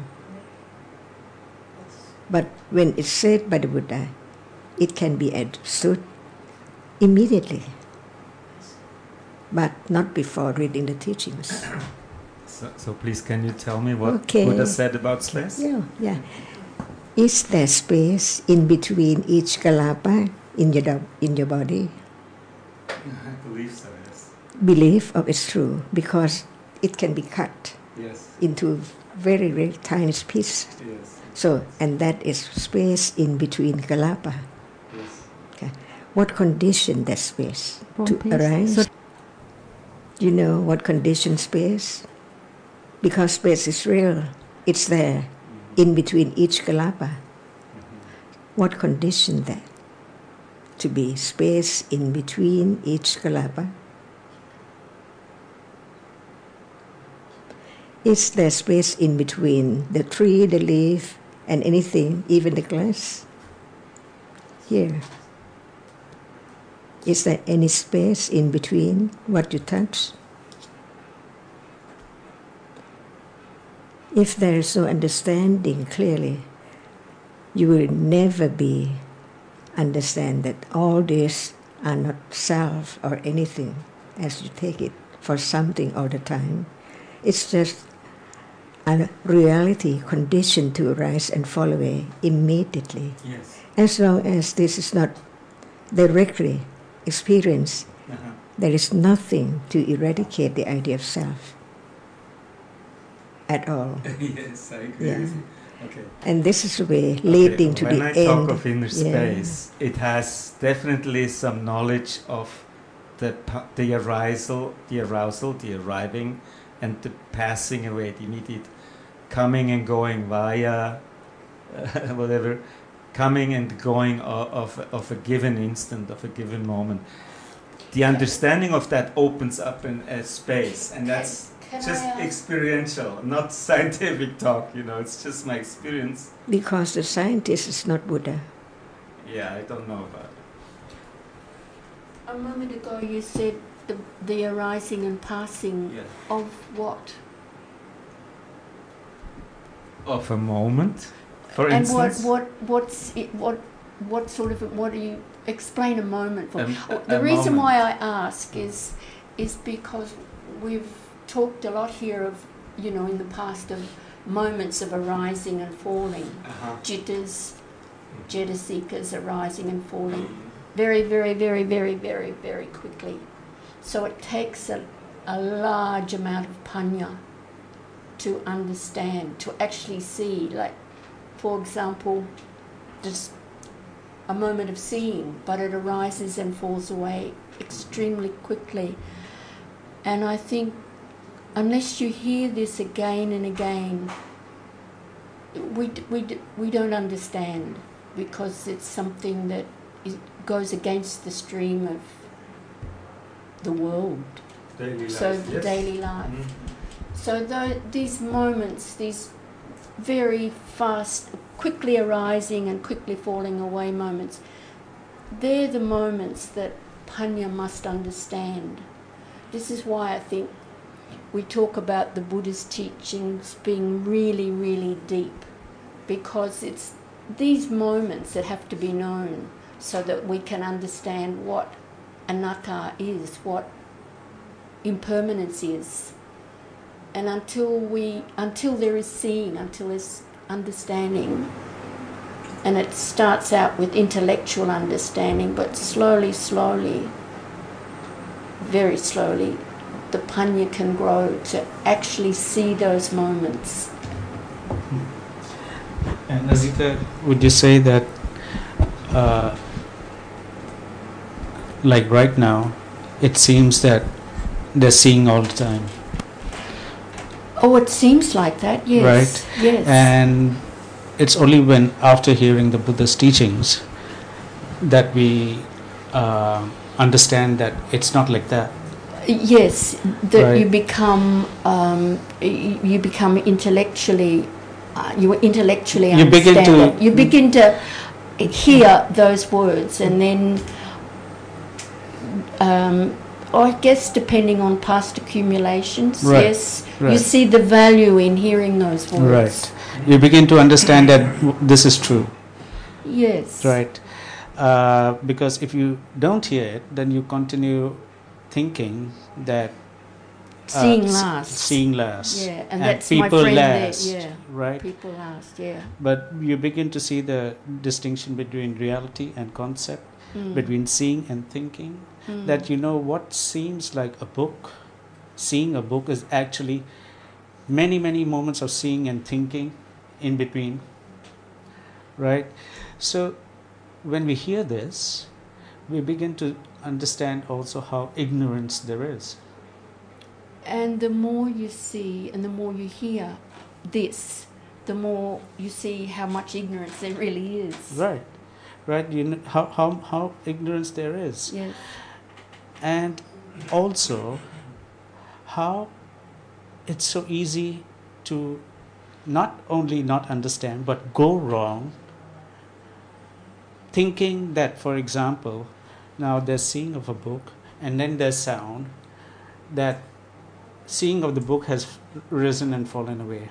But when it's said by the Buddha, it can be understood immediately, but not before reading the teachings. So, so please, can you tell me what Okay. Buddha said about space? Yeah, yeah. Is there space in between each kalapa in your, do- in your body? I believe so, yes. Belief of it's true, because it can be cut Yes, into very, very tiny pieces. yes, So, and that is space in between kalapa. yes. What condition that space Wrong to piece. arise? So- You know what condition space? Because space is real. It's there in between each kalapa. What condition that? To be space in between each kalapa? Is there space in between the tree, the leaf, and anything, even the glass? Here. Is there any space in between what you touch? If there is no understanding clearly, you will never be understand that all these are not self or anything as you take it for something all the time. It's just a reality conditioned to arise and fall away immediately. Yes. As long as this is not directly experienced, Uh-huh. there is nothing to eradicate the idea of self at all. Yes, I agree Yeah. with you. Okay. And this is the way leading Okay, to when the I end. talk of inner Yeah. space, it has definitely some knowledge of the pa- the arousal, the arousal, the arriving, and the passing away, the immediate coming and going via uh, whatever, coming and going of, of of a given instant, of a given moment. the understanding of that opens up in a space, and that's Can just I, uh, experiential, not scientific talk, you know, it's just my experience. Because the scientist is not Buddha. Yeah, I don't know about it. A moment ago you said the, the arising and passing Yeah. of what? Of a moment, for and instance. what, what, what's it, what, what sort of, what do you, explain a moment for me. Um, a- The a reason moment. why I ask is, is because we've talked a lot here of, you know, in the past of moments of arising and falling. Uh-huh. Jittas, jetasikas arising and falling very, very, very, very, very, very quickly. So it takes a, a large amount of panya to understand, to actually see, like, for example, just a moment of seeing, but it arises and falls away extremely quickly. And I think unless you hear this again and again, we, we, we don't understand, because it's something that is, goes against the stream of the world, Daily so life, the yes. daily life. Mhm. So tho- these moments, these very fast, quickly arising and quickly falling away moments, they're the moments that Panya must understand. This is why I think we talk about the Buddha's teachings being really, really deep, because it's these moments that have to be known so that we can understand what anatta is, what impermanence is. And until we, until there is seeing, until there's understanding, and it starts out with intellectual understanding, but slowly, slowly, very slowly, the panya can grow to actually see those moments. And Azita, would you say that, uh, like right now, it seems that they're seeing all the time, Oh, it seems like that, yes. right? Yes. And it's only when after hearing the Buddha's teachings that we uh, understand that it's not like that. Yes, that Right. you become um, y- you become intellectually uh, you intellectually You begin understand to- it. You begin to hear those words, and then um, I guess depending on past accumulations, Right, yes, you right. see the value in hearing those words. Right. You begin to understand that w- this is true, Yes. right? Uh, because if you don't hear it, then you continue thinking that uh, Seeing s- lasts. seeing lasts, Yeah, and that's my people friend there, last, yeah. right? People last, yeah. But you begin to see the distinction between reality and concept, Mm. between seeing and thinking. Mm. That you know what seems like a book, seeing a book is actually many, many moments of seeing and thinking in between, right? So when we hear this, we begin to understand also how ignorance there is. And the more you see and the more you hear this, the more you see how much ignorance there really is. Right, right. You know how how how ignorance there is, Yes. and also how it's so easy to not only not understand but go wrong, thinking that, for example, now there's seeing of a book and then there's sound, that seeing of the book has risen and fallen away.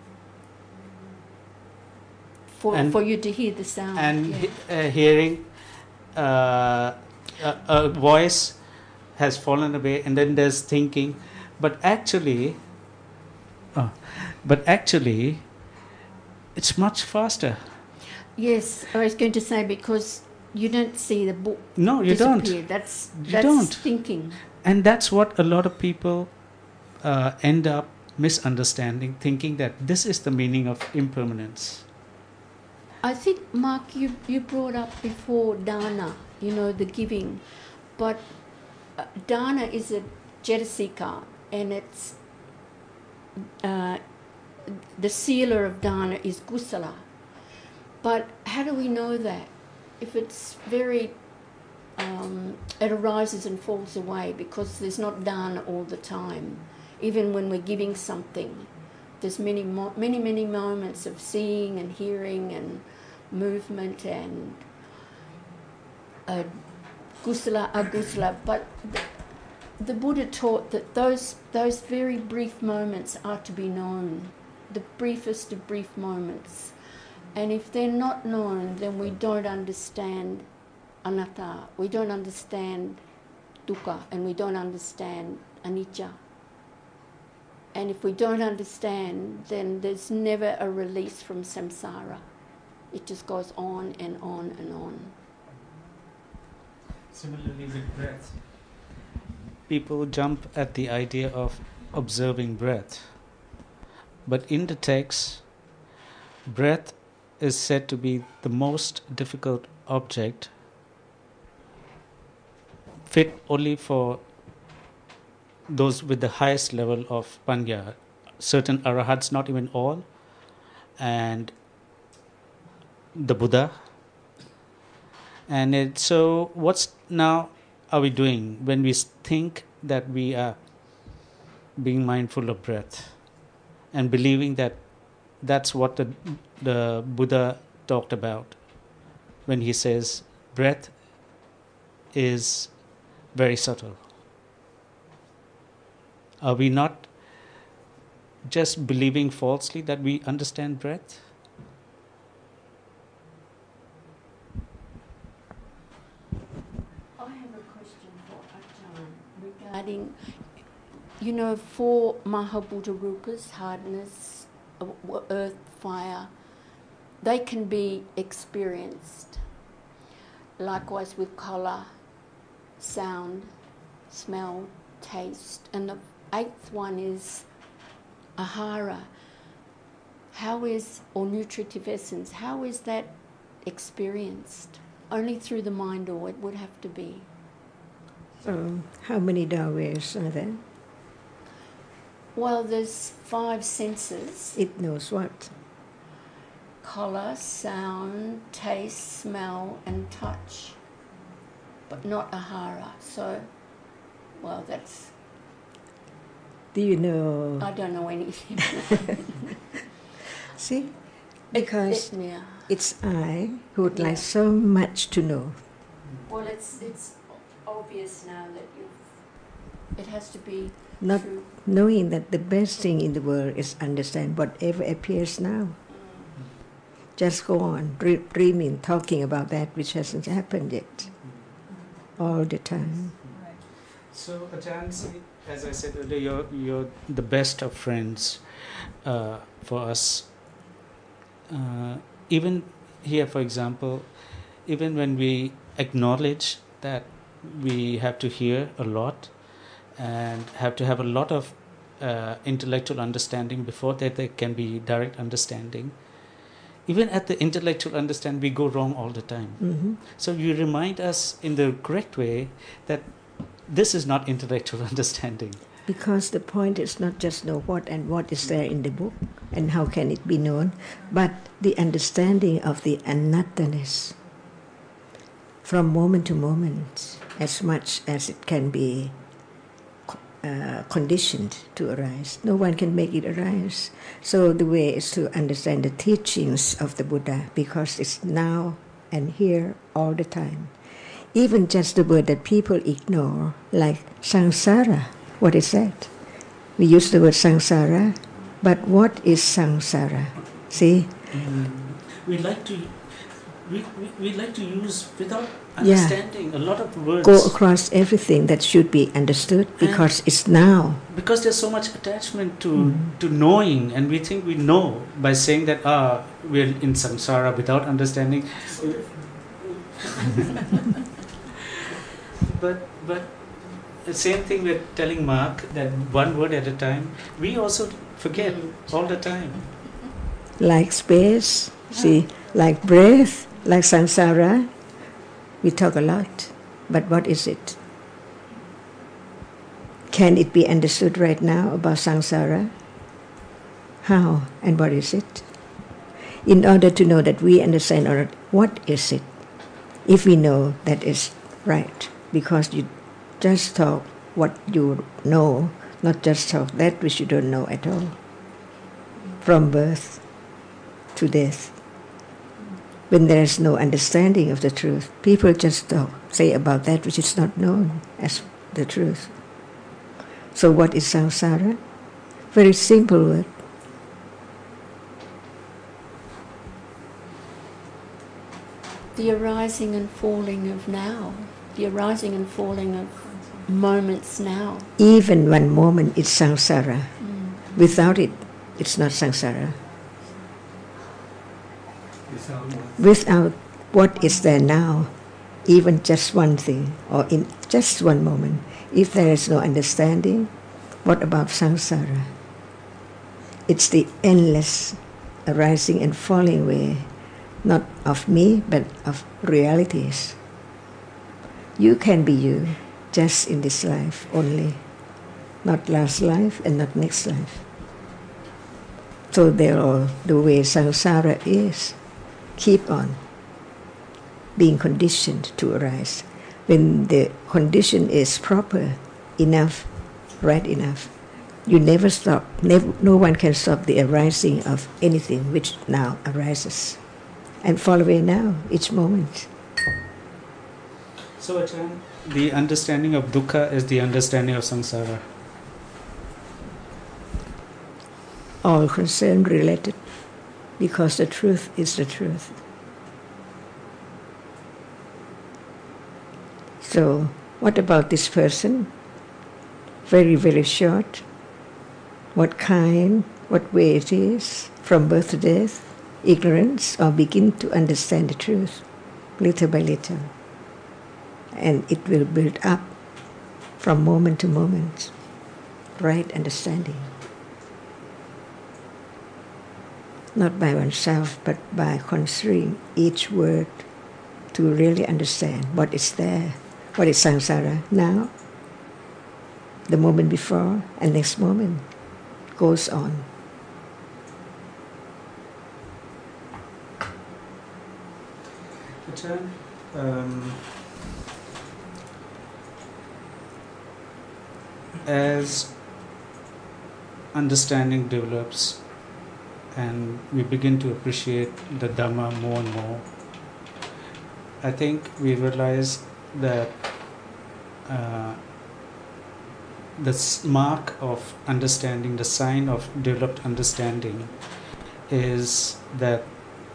For, And- for you to hear the sound. and yeah. he- uh, hearing uh, a, a voice has fallen away, and then there's thinking, but actually oh, but actually it's much faster. Yes, I was going to say, because you don't see the book No, you disappear. don't. That's, You that's don't. thinking. And that's what a lot of people uh, end up misunderstanding, thinking that this is the meaning of impermanence. I think, Mark, you, you brought up before dana, you know, the giving. But uh, dana is a jetasika, and it's uh, the sealer of dana is kusala. But how do we know that? If it's very um, it arises and falls away because there's not done all the time. Even when we're giving something, there's many, mo- many, many moments of seeing and hearing and movement and uh, kusala, agusala. But the Buddha taught that those those very brief moments are to be known, the briefest of brief moments. And if they're not known, then we don't understand anatta, we don't understand dukkha, and we don't understand anicca. And if we don't understand, then there's never a release from samsara. It just goes on and on and on. Similarly with breath, people jump at the idea of observing breath. But in the text, breath is said to be the most difficult object, fit only for those with the highest level of panya, certain arahats, not even all, and the Buddha. And it, so what's now are we doing when we think that we are being mindful of breath and believing that that's what the, the Buddha talked about when he says breath is very subtle? Are we not just believing falsely that we understand breath? I have a question for Ajahn regarding, you know, four Mahabhuta Rupas, hardness, earth, fire, they can be experienced. Likewise with colour, sound, smell, taste, and the eighth one is ahara. How is, or nutritive essence, how is that experienced? Only through the mind, or it would have to be. So, how many doorways are there? Well, there's five senses. It knows what? Colour, sound, taste, smell, and touch. But not ahara. So, well, that's... Do you know? I don't know anything. See? Because it, it, yeah. it's I who would Yeah. like so much to know. Well, it's it's obvious now that you've... It has to be Not true. knowing that the best thing in the world is understand whatever appears now. Just go on dre- dreaming, talking about that which hasn't happened yet, all the time. So, Ajahn, as I said earlier, you're, you're the best of friends uh, for us. Uh, even here, for example, even when we acknowledge that we have to hear a lot and have to have a lot of uh, intellectual understanding before that there can be direct understanding, even at the intellectual understanding, we go wrong all the time. Mm-hmm. So you remind us in the correct way that this is not intellectual understanding. Because the point is not just know what and what is there in the book and how can it be known, but the understanding of the anatta-ness from moment to moment, as much as it can be uh, conditioned to arise. No one can make it arise. So the way is to understand the teachings of the Buddha, because it's now and here all the time. Even just the word that people ignore, like samsara. What is that? We use the word samsara, but what is samsara? See? Mm. We like to we, we, we like to use without Yeah. understanding a lot of words. Go across everything that should be understood because And it's now. because there's so much attachment to Mm. to knowing, and we think we know by saying that ah we're in samsara without understanding. but but the same thing we're telling Mark, that one word at a time. We also forget all the time. Like space, see, like breath, like samsara. We talk a lot, but what is it? Can it be understood right now about samsara? How and what is it? In order to know that we understand, or what is it? If we know that is right, because you just talk what you know, not just talk that which you don't know at all. From birth to death. When there is no understanding of the truth, people just talk, say about that which is not known as the truth. So what is samsara? Very simple word. The arising and falling of now. The arising and falling of moments now. Even one moment is samsara. Mm. Without it, it's not samsara. Without what? Without what is there now, even just one thing, or in just one moment, if there is no understanding, what about samsara? It's the endless arising and falling way, not of me, but of realities. You can be you, just in this life only, not last life and not next life. So they're all the way samsara is. Keep on being conditioned to arise. When the condition is proper, enough, right enough, you never stop. Never, no one can stop the arising of anything which now arises. And fall away now, each moment. So, Ajahn, the understanding of dukkha is the understanding of samsara. All concerned related, because the truth is the truth. So, what about this person? Very, very short. What kind, what way it is, from birth to death, ignorance, or begin to understand the truth, little by little. And it will build up from moment to moment, right understanding. Not by oneself, but by considering each word to really understand what is there, what is samsara now, the moment before, and next moment goes on. Ajahn, um, as understanding develops and we begin to appreciate the Dhamma more and more, I think we realize that uh, the mark of understanding, the sign of developed understanding, is that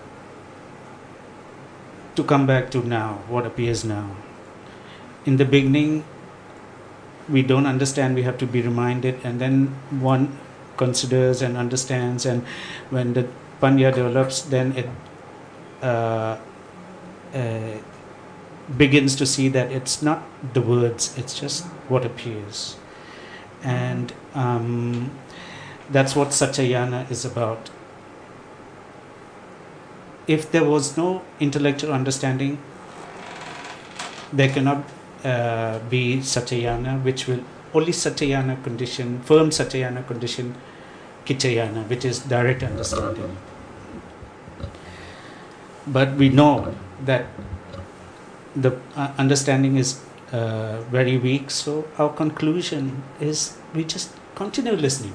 to come back to now, what appears now. In the beginning, we don't understand, we have to be reminded, and then one considers and understands, and when the panya develops, then it uh, uh, begins to see that it's not the words, it's just what appears. And um, that's what Satyayana is about. If there was no intellectual understanding, there cannot uh, be Satyayana, which will only Satyayana condition, firm Satyayana condition, Kichayana, which is direct understanding. But we know that the uh, understanding is uh, very weak, so our conclusion is we just continue listening.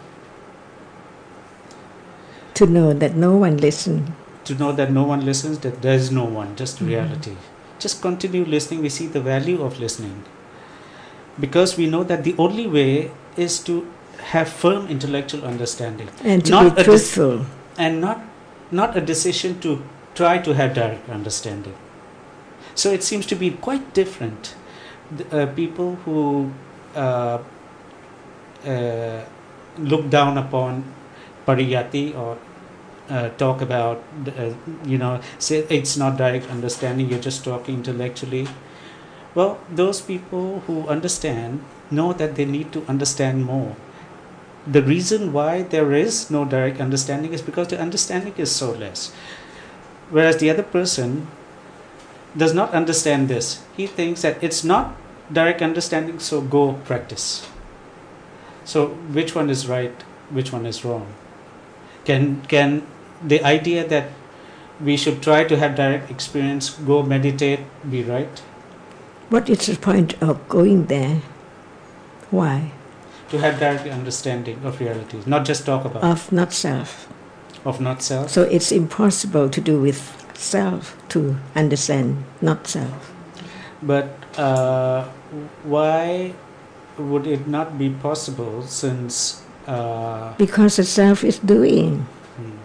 To know that no one listens. To know that no one listens, that there is no one, just Mm-hmm. reality. Just continue listening, we see the value of listening. Because we know that the only way is to have firm intellectual understanding. And to not be a truthful. Dec- and not, not a decision to try to have direct understanding. So it seems to be quite different. The, uh, people who uh, uh, look down upon pariyati or uh, talk about, uh, you know, say it's not direct understanding, you're just talking intellectually. Well, those people who understand know that they need to understand more. The reason why there is no direct understanding is because the understanding is so less. Whereas the other person does not understand this. He thinks that it's not direct understanding, so go practice. So which one is right, which one is wrong? Can can the idea that we should try to have direct experience, go meditate, be right? What is the point of going there? Why? To have direct understanding of realities, not just talk about Of not self. of not self. So it's impossible to do with self to understand not self. But uh, why would it not be possible since uh, Because the self is doing. hmm.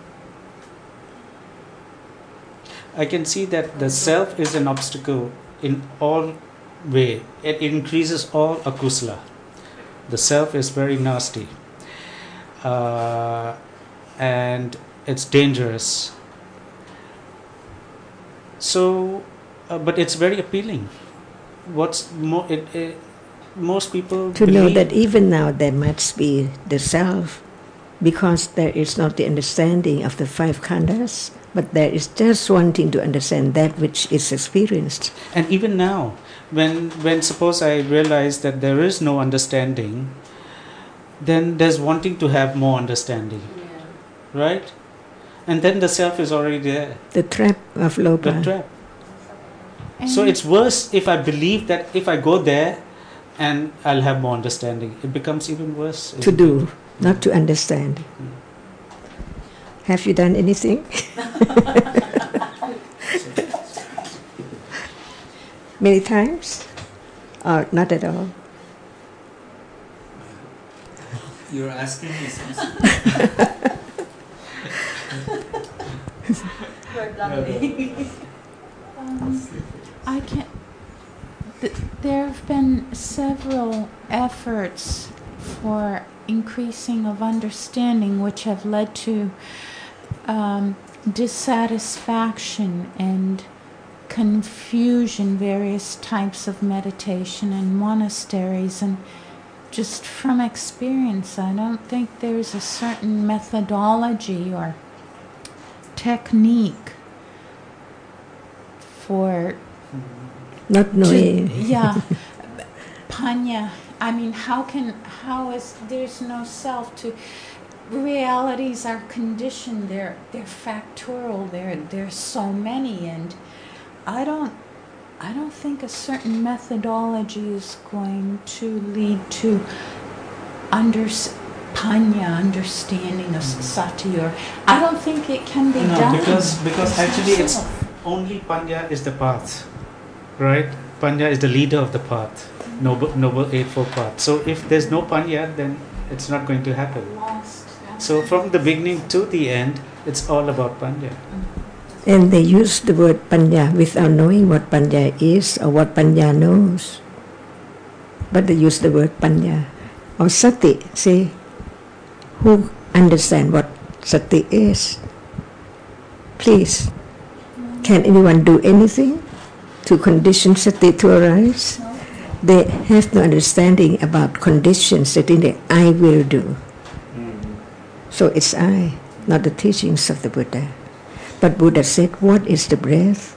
I can see that the self is an obstacle in all way. It increases all akusala. The self is very nasty, uh, and it's dangerous. So, uh, but it's very appealing. What's more, it, it, most people To know believe- that even now there must be the self, because there is not the understanding of the five khandhas, but there is just wanting to understand that which is experienced. And even now, when when suppose I realize that there is no understanding, then there's wanting to have more understanding, right? And then the self is already there, The trap of the lopa. trap. And So it's worse if I believe that if I go there and I'll have more understanding. It becomes even worse. To isn't do, it? not to understand. Have you done anything? Many times? Or not at all? You're asking me something. um, I can. Th- there have been several efforts for increasing of understanding, which have led to um, dissatisfaction and confusion, various types of meditation and monasteries, and just from experience, I don't think there's a certain methodology or technique for Not to- knowing. yeah, panya. I mean, how can how is there's no self to realities are conditioned. They're they're factorial. There there's so many, and I don't I don't think a certain methodology is going to lead to under panya, understanding of sati, or I don't think it can be No, done. because because It's actually it's self. only Panya is the path, right? Panya is the leader of the path, noble noble eightfold path. So if there's no Panya, then it's not going to happen. Lost. So from the beginning to the end, it's all about Panya. And they use the word panya without knowing what panya is or what panya knows. But they use the word panya or sati. See, who understand what sati is? Please, can anyone do anything to condition sati to arise? They have no understanding about conditions that in the I will do. So it's I, not the teachings of the Buddha. But Buddha said, what is the breath?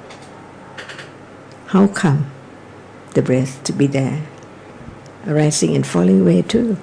How come the breath to be there? Arising and falling away too.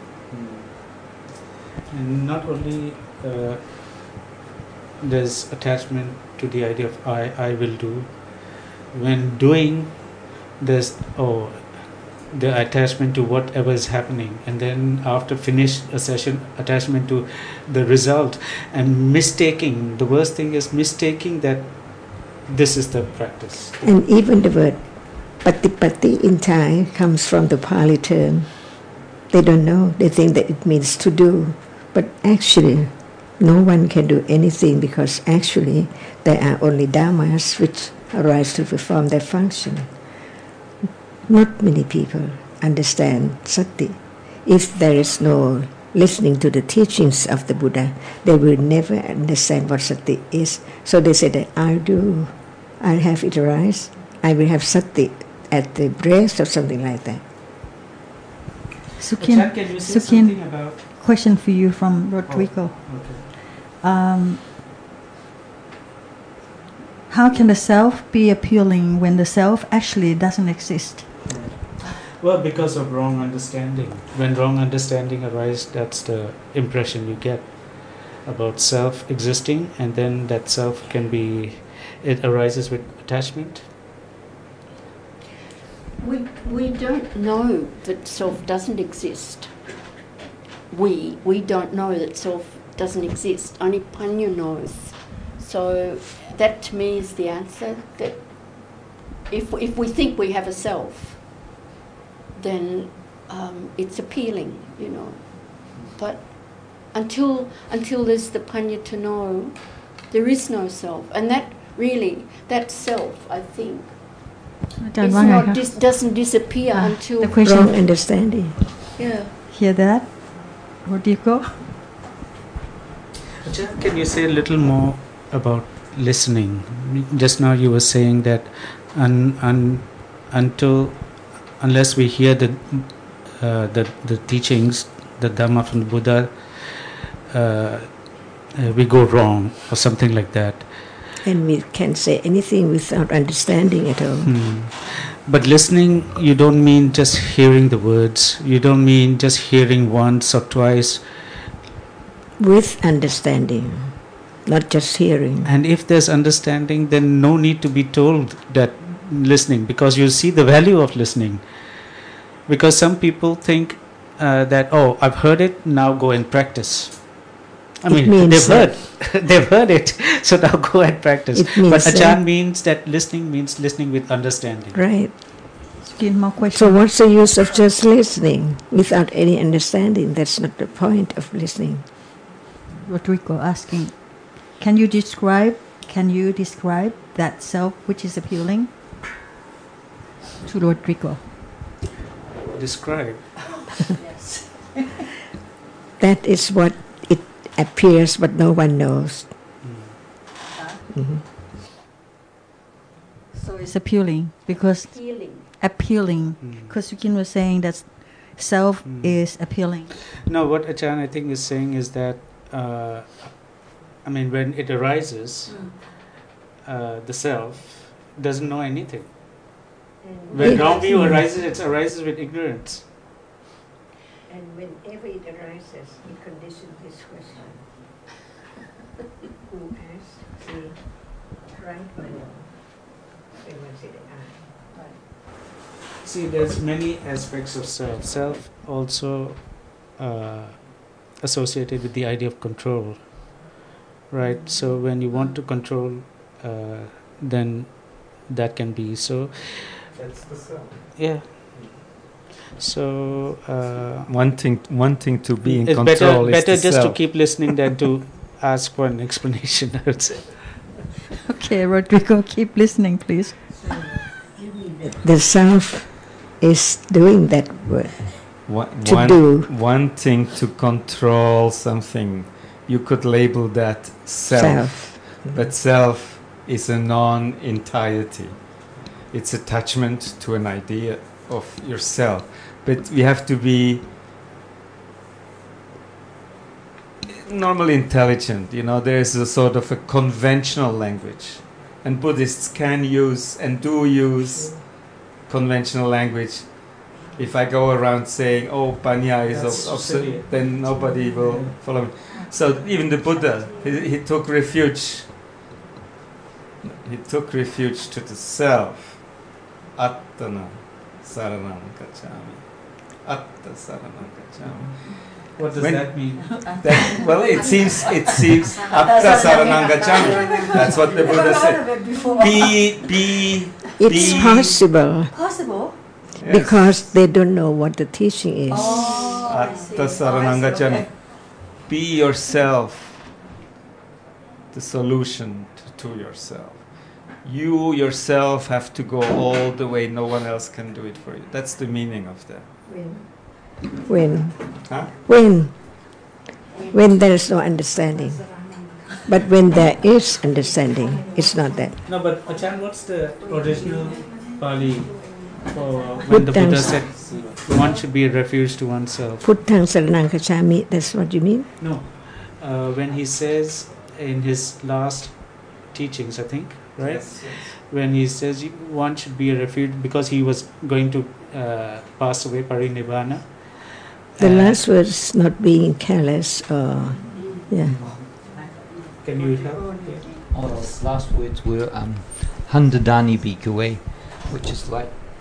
And not only uh, there's attachment to the idea of I, I will do. When doing, there's oh, the attachment to whatever is happening, and then after finish a session, attachment to the result, and mistaking. The worst thing is mistaking that this is the practice. And even the word patipati in Thai comes from the Pali term. They don't know. They think that it means to do. But actually, no one can do anything because actually there are only dhammas which arise to perform their function. Not many people understand sati. If there is no listening to the teachings of the Buddha, they will never understand what sati is. So they say that I'll do, I'll have it arise, I will have sati at the breast or something like that. Sukin, Ajahn, can you say Sukin, something about? question for you from Rodrigo. Okay. Um, how can the self be appealing when the self actually doesn't exist? Well, because of wrong understanding. When wrong understanding arises, that's the impression you get about self existing, and then that self can be, it arises with attachment. We, we don't know that self doesn't exist. We, we don't know that self doesn't exist. Only Panya knows. So that to me is the answer, that if, if we think we have a self, then um, it's appealing, you know. But until, until there's the Panya to know, there is no self. And that really, that self, I think, it's not, dis- doesn't disappear Ah, until... the question. Wrong understanding. Yeah. Hear that, Rodrigo? Ajahn, can you say a little more about listening? Just now you were saying that un, un, until, unless we hear the, uh, the the teachings, the Dhamma from the Buddha, uh, uh, we go wrong or something like that. And we can say anything without understanding at all. Hmm. But listening, you don't mean just hearing the words. You don't mean just hearing once or twice. With understanding, not just hearing. And if there's understanding, then no need to be told that listening, because you see the value of listening. Because some people think uh, that, oh, I've heard it, now go and practice. I It mean, means they've heard, they've heard it, so now go and practice. It means But Ajahn that- means that listening means listening with understanding. Right. Still more questions. So what's the use of just listening without any understanding? That's not the point of listening. Rodrigo asking, can you describe? Can you describe that self which is appealing? To Rodrigo. Describe. That is what it appears, but no one knows. Mhm. So it's appealing because Healing. appealing. Mm. Because Sukin was saying that self Mm. is appealing. No, what Ajahn I think is saying is that, uh, I mean, when it arises, uh, the self doesn't know anything. When It- wrong view arises, it arises with ignorance. And whenever it arises, we condition this question. Who asks the right or wrong? They want to say the I. See, there's many aspects of self. Self also uh, associated with the idea of control, right? So when you want to control, uh, then that can be so. That's the self. Yeah. So uh, Wanting, wanting to be in it's control better, is better the just self. to keep listening than to ask for an explanation, I would say. Okay, Rodrigo, keep listening, please. The self is doing that work. Wa- to want- do. Wanting to control something, you could label that self. Self. But self is a non-entirety. It's attachment to an idea of yourself. But we have to be normally intelligent. You know, there is a sort of a conventional language. And Buddhists can use and do use conventional language. If I go around saying, oh, Panya is That's of, of silly. then nobody will follow me. So even the Buddha, he, he took refuge. He took refuge to the self. Attana saranam gacchami. Atta saranam gacchami. What does When- that mean? That, well, it seems, it seems, Atta saranam gacchami. That's what the Buddha said. Be, be, It's be- possible Possible? yes. because they don't know what the teaching is. Oh, I see. Atta saranam Oh, I see. gacchami. Okay. Be yourself, the solution to, to yourself. You yourself have to go all the way, no one else can do it for you. That's the meaning of that. When? Huh? When? When there is no understanding. But when there is understanding, it's not that. No, but Ajahn, what's the original Pali for when the Buddha Buddha's- said one should be a refuge to oneself? Puttang saranang gacchami, that's what you mean? No, uh, when he says in his last teachings, I think, right? Yes, yes. When he says one should be a refuge because he was going to uh, pass away, parinibbana. The Uh, last word is not being careless or, yeah. Can you help? Oh, his last words were um, Handadani Bhikkhave, which is like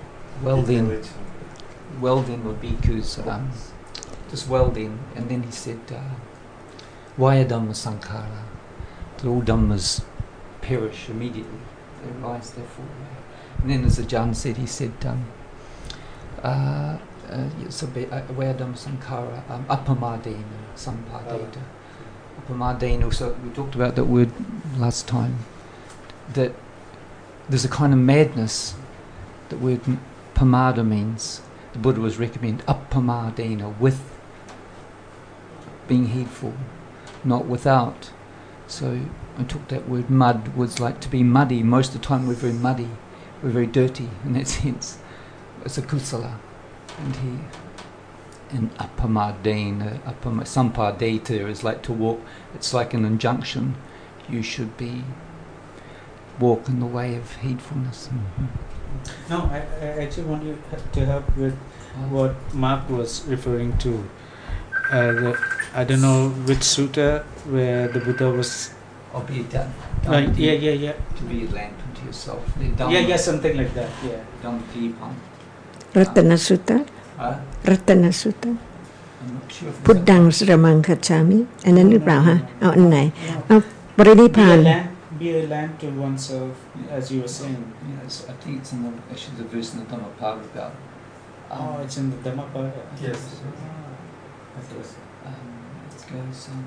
well then, well then were bhikkhus, um, just well then, and then he said, uh, Vaya Dhamma Sankhara, that all Dhammas perish immediately, they rise, they fall away. And then as Ajahn said, he said, um, uh, uh, so Vaya Dhamma Sankhara, um, Appamadena Sampadeta. Appamadena, so we talked about that word last time, that there's a kind of madness. The word pamada means, the Buddha was recommending appamadena, with being heedful, not without. So I took that word mud was like to be muddy. Most of the time we're very muddy, we're very dirty in that sense. It's a kusala. And he, and appamadena, appama, sampadeta is like to walk, it's like an injunction. You should be walk in the way of heedfulness. Mm-hmm. No, I, I actually want you to help with what Mark was referring to. Uh, the, I don't know which sutta where the Buddha was. Or be it done. Like, yeah, yeah, yeah. To be a lamp unto yourself. Yeah, yeah, something like that. Yeah. Dhamma Ratana Sutta. Uh, Ratana Sutta. I'm not sure. Puddang Sramang Kachami. อันนั้นหรือเปล่าฮะเอาอันไหนเอาปรินิพพาน Be a lamp to oneself, as you were saying. Yes, I think it's in the, actually the verse in the Dhammapada about. Um, Oh, it's in the Dhammapada. Yes. Ah, okay. Um, it goes. Um,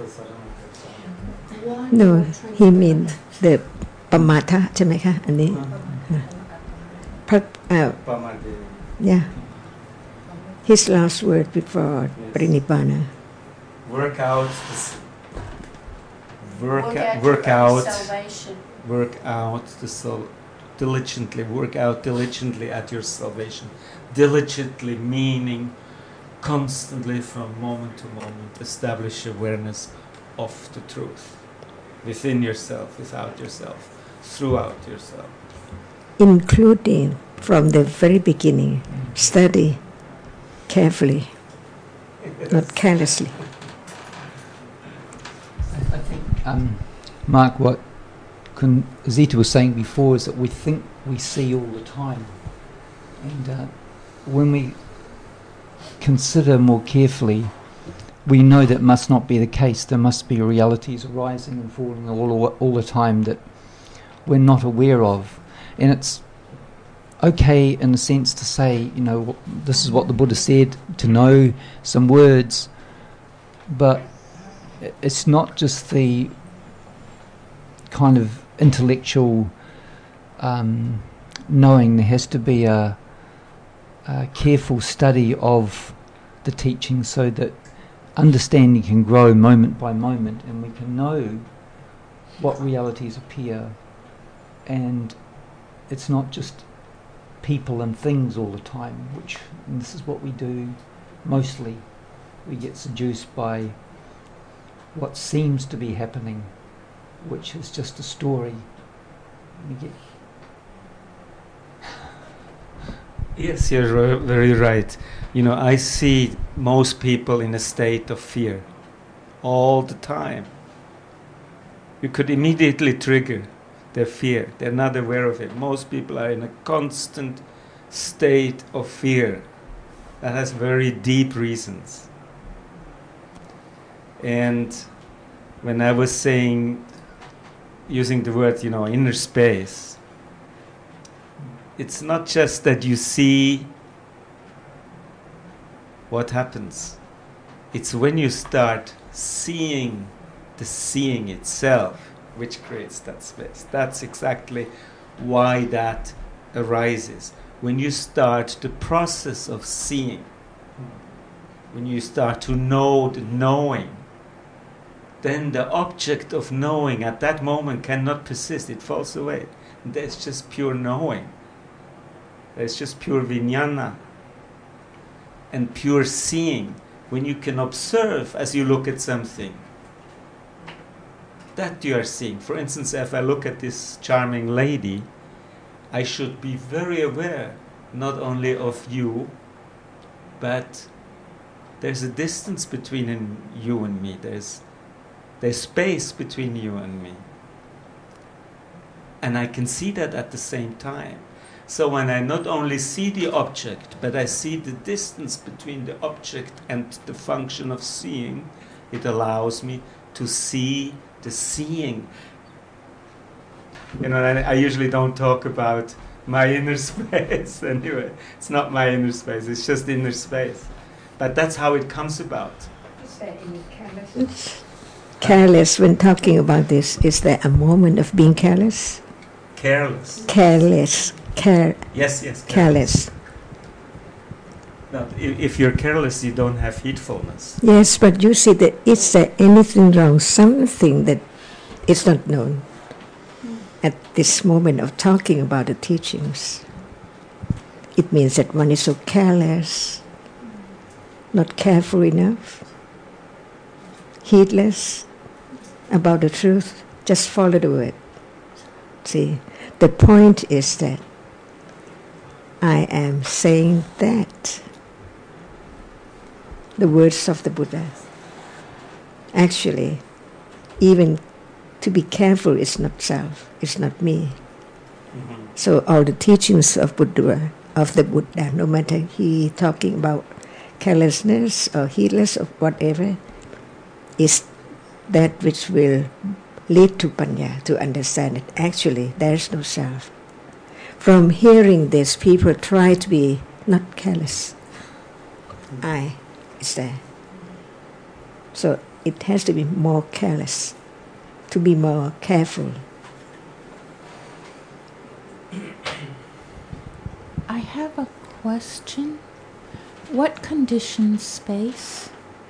Why No, not trying he to- means the Pamatha ใช่ไหมคะอันนี้พระเอ่อ Pamadena. yeah his last word before Yes. Parinibbana. Work out this, work, Work a- out work your own out salvation. work out the soul diligently, work out diligently at your salvation. Diligently meaning constantly from moment to moment establish awareness of the truth within yourself, without yourself, throughout yourself. Including from the very beginning, study carefully, not carelessly. I, I think, um, Mark, what Kun Zita was saying before is that we think we see all the time. And uh, when we consider more carefully, we know that must not be the case. There must be realities arising and falling all, all the time that we're not aware of. And it's okay in a sense to say, you know, this is what the Buddha said, to know some words, but it's not just the kind of intellectual um, knowing. There has to be a, a careful study of the teaching so that understanding can grow moment by moment and we can know what realities appear, and it's not just people and things all the time, which, and this is what we do mostly. We get seduced by what seems to be happening, which is just a story. We get Yes, you're ri- very right. You know, I see most people in a state of fear all the time. You could immediately trigger their fear. They're not aware of it. Most people are in a constant state of fear that has very deep reasons. And when I was saying, using the word, you know, inner space, it's not just that you see what happens. It's when you start seeing the seeing itself which creates that space. That's exactly why that arises. When you start the process of seeing, when you start to know the knowing, then the object of knowing at that moment cannot persist. It falls away. There's just pure knowing. There's just pure vijnana and pure seeing. When you can observe as you look at something, that you are seeing. For instance, if I look at this charming lady, I should be very aware not only of you, but there's a distance between you and me. There's there's space between you and me. And I can see that at the same time. So when I not only see the object, but I see the distance between the object and the function of seeing, it allows me to see the seeing. You know, I, I usually don't talk about my inner space anyway. It's not my inner space, it's just inner space. But that's how it comes about. Is there any carelessness? Careless when talking about this, is there a moment of being careless? Careless. Careless. Care. Yes, yes. Careless. Now, if, if you're careless, you don't have heedfulness. Yes, but you see that is there anything wrong? Something that is not known at this moment of talking about the teachings. It means that one is so careless, not careful enough, heedless about the truth, just follow the word. See, the point is that I am saying that the words of the Buddha. Actually, even to be careful is not self, it's not me. Mm-hmm. So all the teachings of Buddha, of the Buddha, no matter he talking about carelessness or heedless or whatever, is that which will lead to panya, to understand it. Actually, there is no self. From hearing this, people try to be not careless. I is there. So it has to be more careless, to be more careful. I have a question. What conditions space?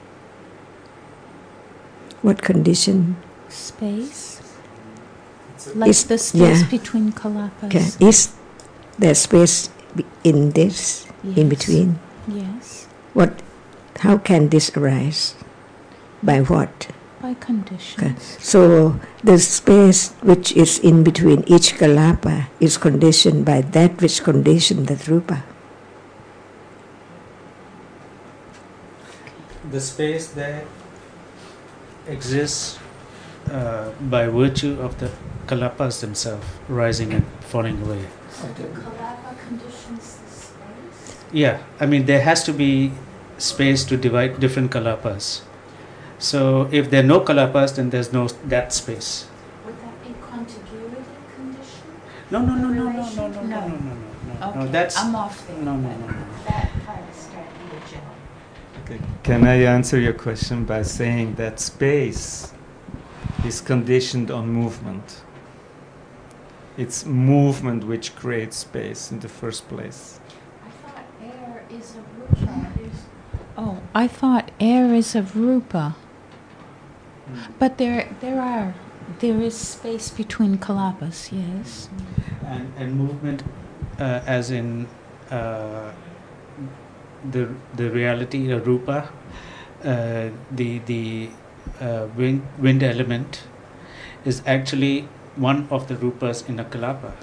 What condition? Space? Like Is- the space yeah. between kalapas? Okay. Is there space be- in this, in Yes. between? Yes. What? How can this arise? By what? By conditions. Okay. So the space which is in between each kalapa is conditioned by that which conditioned the rupa. The space there exists uh, by virtue of the kalapas themselves rising and falling away. Kalapa conditions the space? Yeah, I mean there has to be space to divide different kalapas. So if there are no kalapas, then there's no that space. Would that be contiguity condition? No, no, no, no, no, no, Relation? no, no, no, No. no, no, no. Okay, No, that's I'm off there. no, no, no, no. That part is starting to gel. Okay. Can I answer your question by saying that space is conditioned on movement? It's movement which creates space in the first place. I thought air is a rupa. Oh, I thought air is a rupa. But there, there are, there is space between kalapas. Yes. And and movement, uh, as in uh, the the reality, the rupa, uh, the the uh, wind wind element, is actually one of the rupas in a kalapa.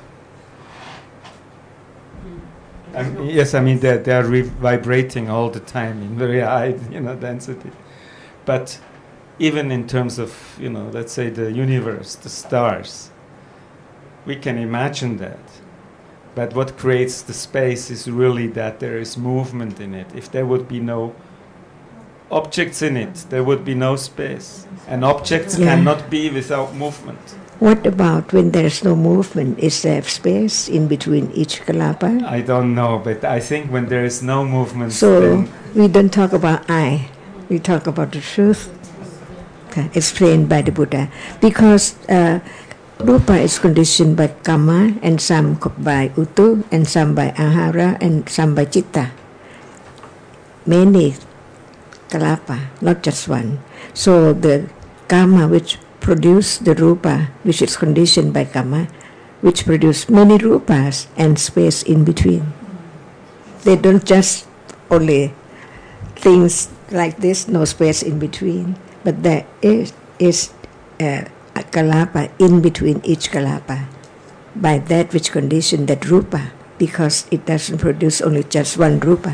I mean, yes, I mean they they are re- vibrating all the time in very high, you know, density. But even in terms of, you know, let's say the universe, the stars, we can imagine that. But what creates the space is really that there is movement in it. If there would be no objects in it, there would be no space. And objects Yeah. cannot be without movement. What about when there's no movement? Is there space in between each kalapa? I don't know, but I think when there is no movement, So then we don't talk about I, we talk about the truth, okay, explained by the Buddha. Because uh, rupa is conditioned by kama, and some co- by utu, and some by ahara, and some by citta. Many kalapa, not just one. So the kama which produce the rupa, which is conditioned by kama, which produce many rupas and space in between. They don't just only things like this, no space in between, but there is, is uh, a kalapa in between each kalapa by that which condition that rupa, because it doesn't produce only just one rupa.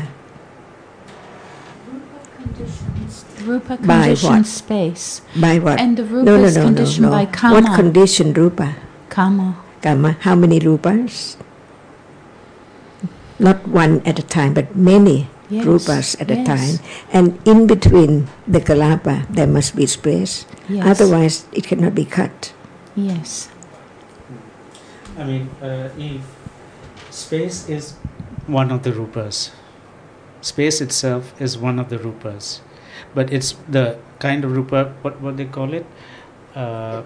Rupa By conditions what? space. By what? And the rupa no, no, is no, no, conditioned no. by kama. What condition rupa? Kama. Kama. How many rupas? not one at a time, but many Yes, rupas at a yes. time. And in between the kalapa, there must be space. Yes. Otherwise, it cannot be cut. Yes. I mean, uh, if space is one of the rupas, space itself is one of the rupas, but it's the kind of rupa, what, what they call it? Uh,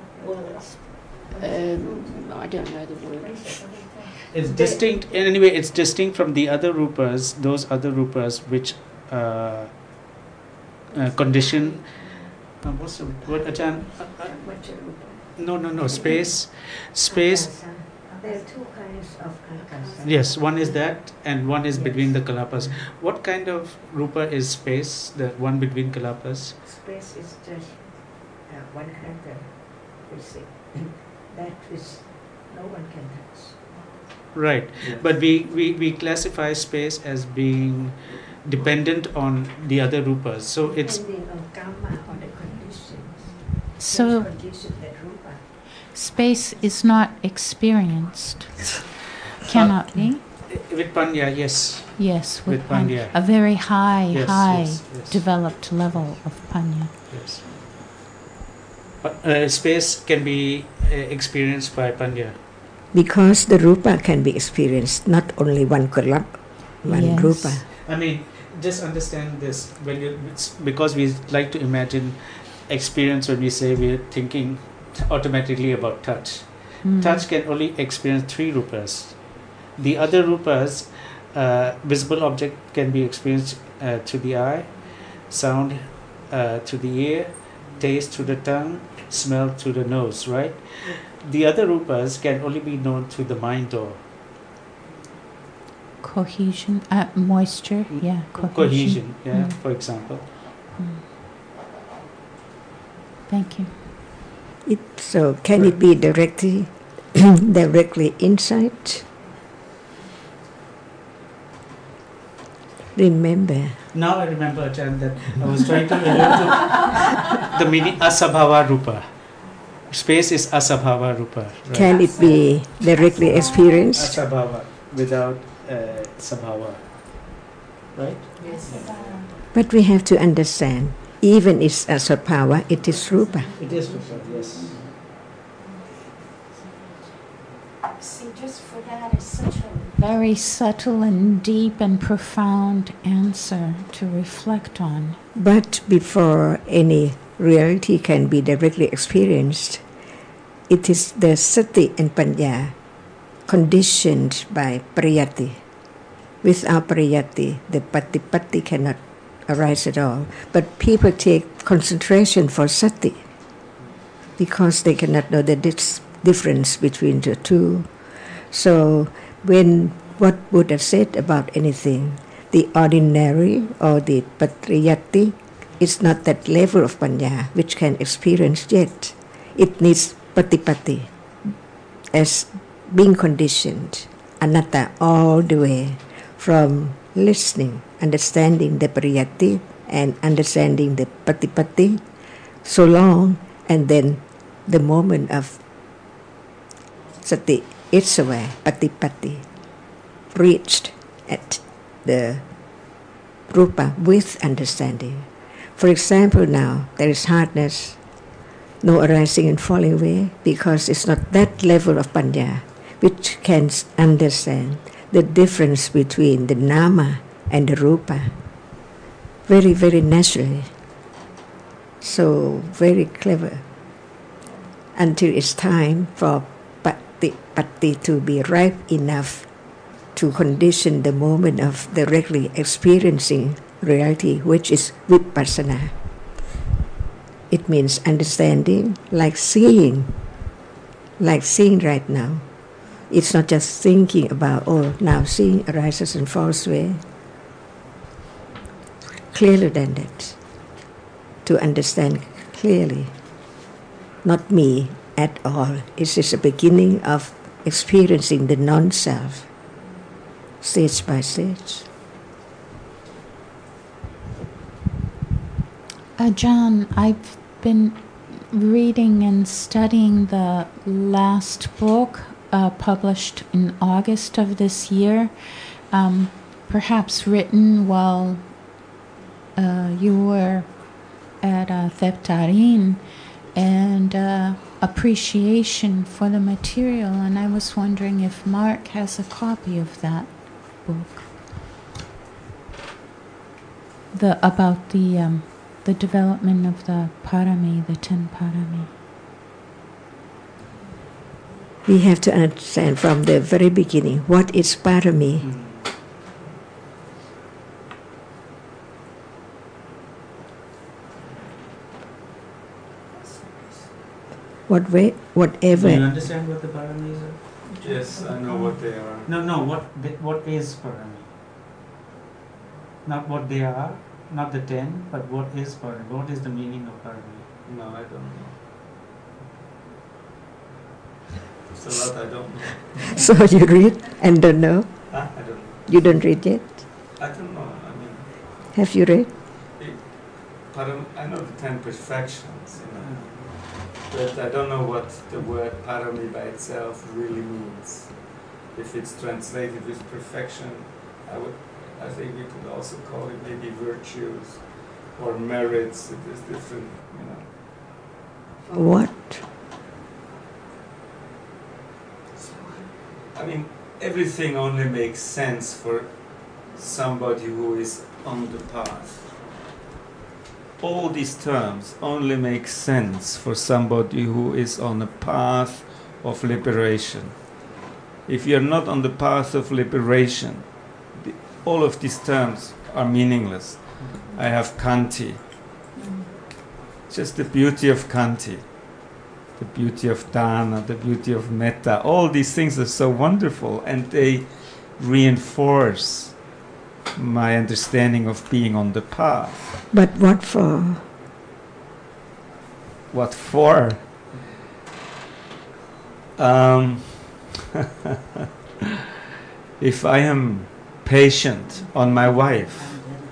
Um, I don't know the word. it's distinct, anyway, it's distinct from the other rupas, those other rupas which uh, uh, condition. Uh, what's the word, Ajahn? Uh, uh, no, no, no, space. Space. There are two kinds of akasa. Yes, one is that, and one is between the kalapas. What kind of rupa is space? The one between kalapas? Space is just uh, one character. You see, that which no one can touch. Right, but we, we, we classify space as being dependent on the other rupas. So it's Depending on karma or the conditions. So Which condition that rupa. space is not experienced. Cannot be. with Panya, yes. Yes, with, with panya. Panya. A very high, Yes, high yes, yes. developed level of panya. Yes. But, uh, space can be uh, experienced by Panya. Because the rupa can be experienced, not only one kalap, one Yes. rupa. I mean, just understand this. When you, it's because we like to imagine experience when we say we're thinking automatically about touch. Mm. Touch can only experience three rupas. The other rupas, uh, visible object can be experienced uh, through the eye, sound uh, through the ear, taste through the tongue, smell through the nose, right? The other rupas can only be known through the mind door. Cohesion, uh, moisture, Mm. yeah, cohesion. Cohesion, yeah, Mm. for example. Mm. Thank you. It, so can it be directly, directly inside? Remember, Now I remember, Ajahn, that I was trying to allude to the meaning asabhava rupa. Space is asabhava rupa. Right? can it be directly experienced? Asabhava without uh, sabhava. Right? But we have to understand, even it's asabhava, it is rupa. It is rupa, yes. See, just for that is such a very subtle and deep and profound answer to reflect on. But before any reality can be directly experienced, it is the sati and panya conditioned by prayati. Without prayati, the patipatti cannot arise at all. But people take concentration for sati because they cannot know the dis- difference between the two. So when what Buddha said about anything, the ordinary or the patriyati is not that level of panya which can experience yet. It needs patipatti as being conditioned, anatta all the way from listening, understanding the pariyati and understanding the patipatti so long, and then the moment of sati, it's aware, patipatti, reached at the rupa with understanding. For example, now there is hardness, no arising and falling away, because it's not that level of panya which can understand the difference between the nama and the rupa very, very naturally. So very clever. Until it's time for patti, patti to be ripe enough to condition the moment of directly experiencing reality, which is vipassana. It means understanding, like seeing, like seeing right now. It's not just thinking about, oh, now seeing arises and falls away. Clearer than that. To understand clearly. Not me at all. It is the beginning of experiencing the non-self, stage by stage. Uh, John, I've been reading and studying the last book uh, published in August of this year um, perhaps written while uh, you were at uh, Theptarin, and uh, appreciation for the material, and I was wondering if Mark has a copy of that book. The about the um, the development of the parami, the ten parami. We have to understand from the very beginning what is parami. Mm. What way, whatever. Do you understand what the paramis are? Yes, I know what they are. No, no. What they, what is parami? Not what they are, not the ten, but what is parami? What is the meaning of parami? No, I don't know. There's a lot I don't know. So you read and don't know? Huh? I don't know. You don't read yet? I don't know. I mean, Have you read? it, param, I know the ten perfections, you know, but I don't know what the word parami by itself really means. If it's translated with perfection, I would. I think we could also call it maybe virtues or merits. It is different, you know. What? I mean, everything only makes sense for somebody who is on the path. All these terms only make sense for somebody who is on a path of liberation. If you're not on the path of liberation, the, all of these terms are meaningless. I have Kanti. Just the beauty of Kanti. The beauty of Dana, the beauty of Metta, all these things are so wonderful, and they reinforce my understanding of being on the path. But what for? What for? Um, if I am patient on my wife,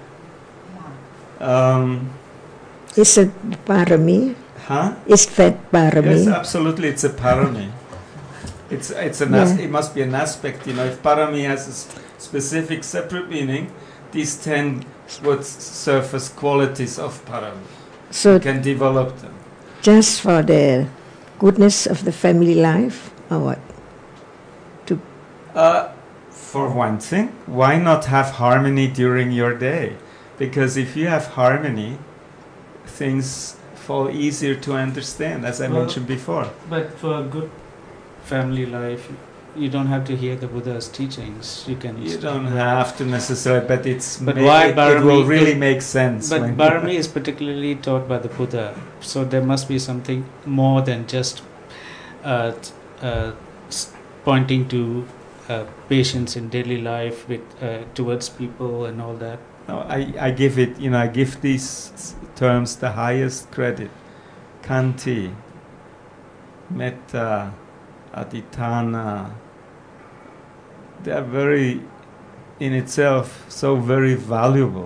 um, Is it parami? huh? Is that parami? Yes, absolutely, it's a parami. It's it's an as- Yeah. it must be an aspect, you know. If parami has a s- specific separate meaning, these ten would s- serve as qualities of parami. So You can develop them. just for the goodness of the family life, or what? Uh, for one thing, why not have harmony during your day? Because if you have harmony, things fall easier to understand, as I Well, mentioned before. But for a good family life, you don't have to hear the Buddha's teachings. You can. You don't have to necessarily, but it's But ma- why it, it will Barami- really it- make sense. But when- Barami is particularly taught by the Buddha, so there must be something more than just uh, t- uh, s- pointing to uh, patience in daily life with uh, towards people and all that. No, I, I give it, you know, I give these s- terms the highest credit. Kanti, Metta, Aditana, they are very, in itself, so very valuable,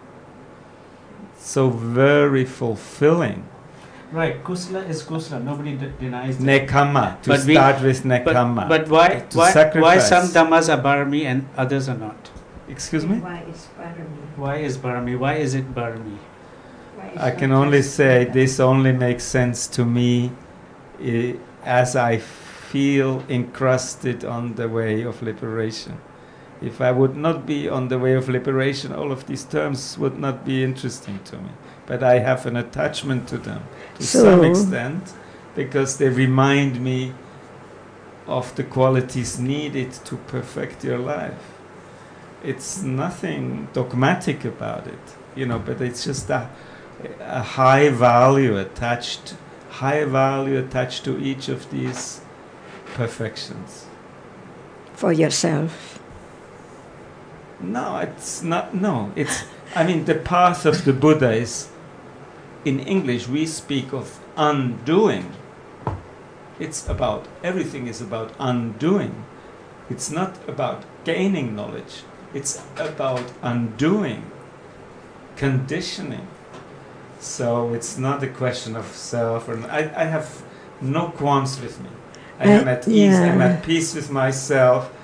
so very fulfilling. Right, kusala is kusala. Nobody d- denies that. Nekama, to But we- start with But, Nekama. but why to why why sacrifice. some dhammas are Barami and others are not? Excuse me? Why is parami? Why is Barami? Why is it Barami? I can only say this only makes sense to me eh, as I feel encrusted on the way of liberation. If I would not be on the way of liberation, all of these terms would not be interesting to me. But I have an attachment to them to So- some extent because they remind me of the qualities needed to perfect your life. It's nothing dogmatic about it, you know, but it's just a, a high value attached, high value attached to each of these perfections. For yourself. No, it's not. No, it's. I mean, the path of the Buddha is. In English, we speak of undoing. It's about everything is about undoing. It's not about gaining knowledge. It's about undoing, conditioning. So it's not a question of self. Or I, I have no qualms with me. I am Uh, at ease. I'm yeah. at peace with myself.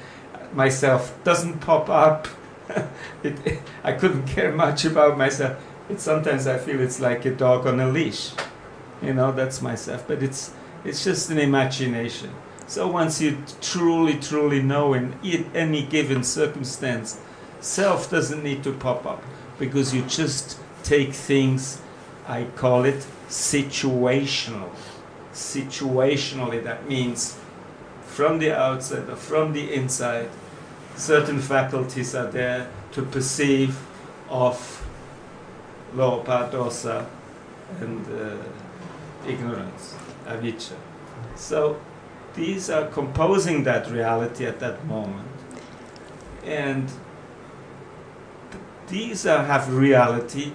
myself doesn't pop up. it, it, I couldn't care much about myself. It, sometimes I feel it's like a dog on a leash. You know, that's myself. But it's it's just an imagination. So once you truly, truly know in it, any given circumstance, self doesn't need to pop up, because you just take things, I call it situational. Situationally, that means from the outside or from the inside, certain faculties are there to perceive of lopa, dosa, and uh, ignorance, avijja. So these are composing that reality at that moment. And th- these are, have reality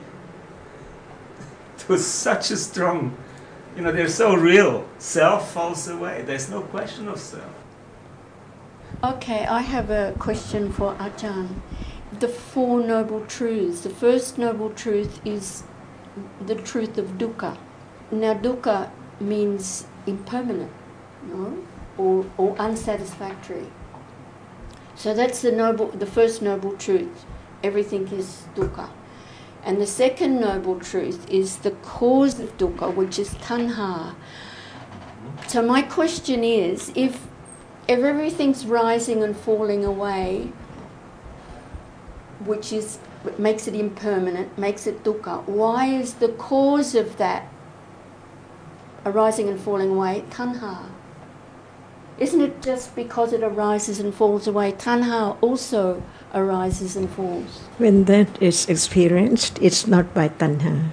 to such a strong, you know, they're so real. Self falls away. There's no question of self. Okay, I have a question for Ajahn. The Four Noble Truths. The first noble truth is the truth of dukkha. Now, dukkha means impermanent, no? Or, or unsatisfactory. So that's the noble, the first noble truth. Everything is dukkha. And the second noble truth is the cause of dukkha, which is tanha. So my question is, if, if everything's rising and falling away, which is makes it impermanent, makes it dukkha, why is the cause of that arising and falling away tanha? Isn't it just because it arises and falls away? Tanha also arises and falls. When that is experienced, it's not by tanha.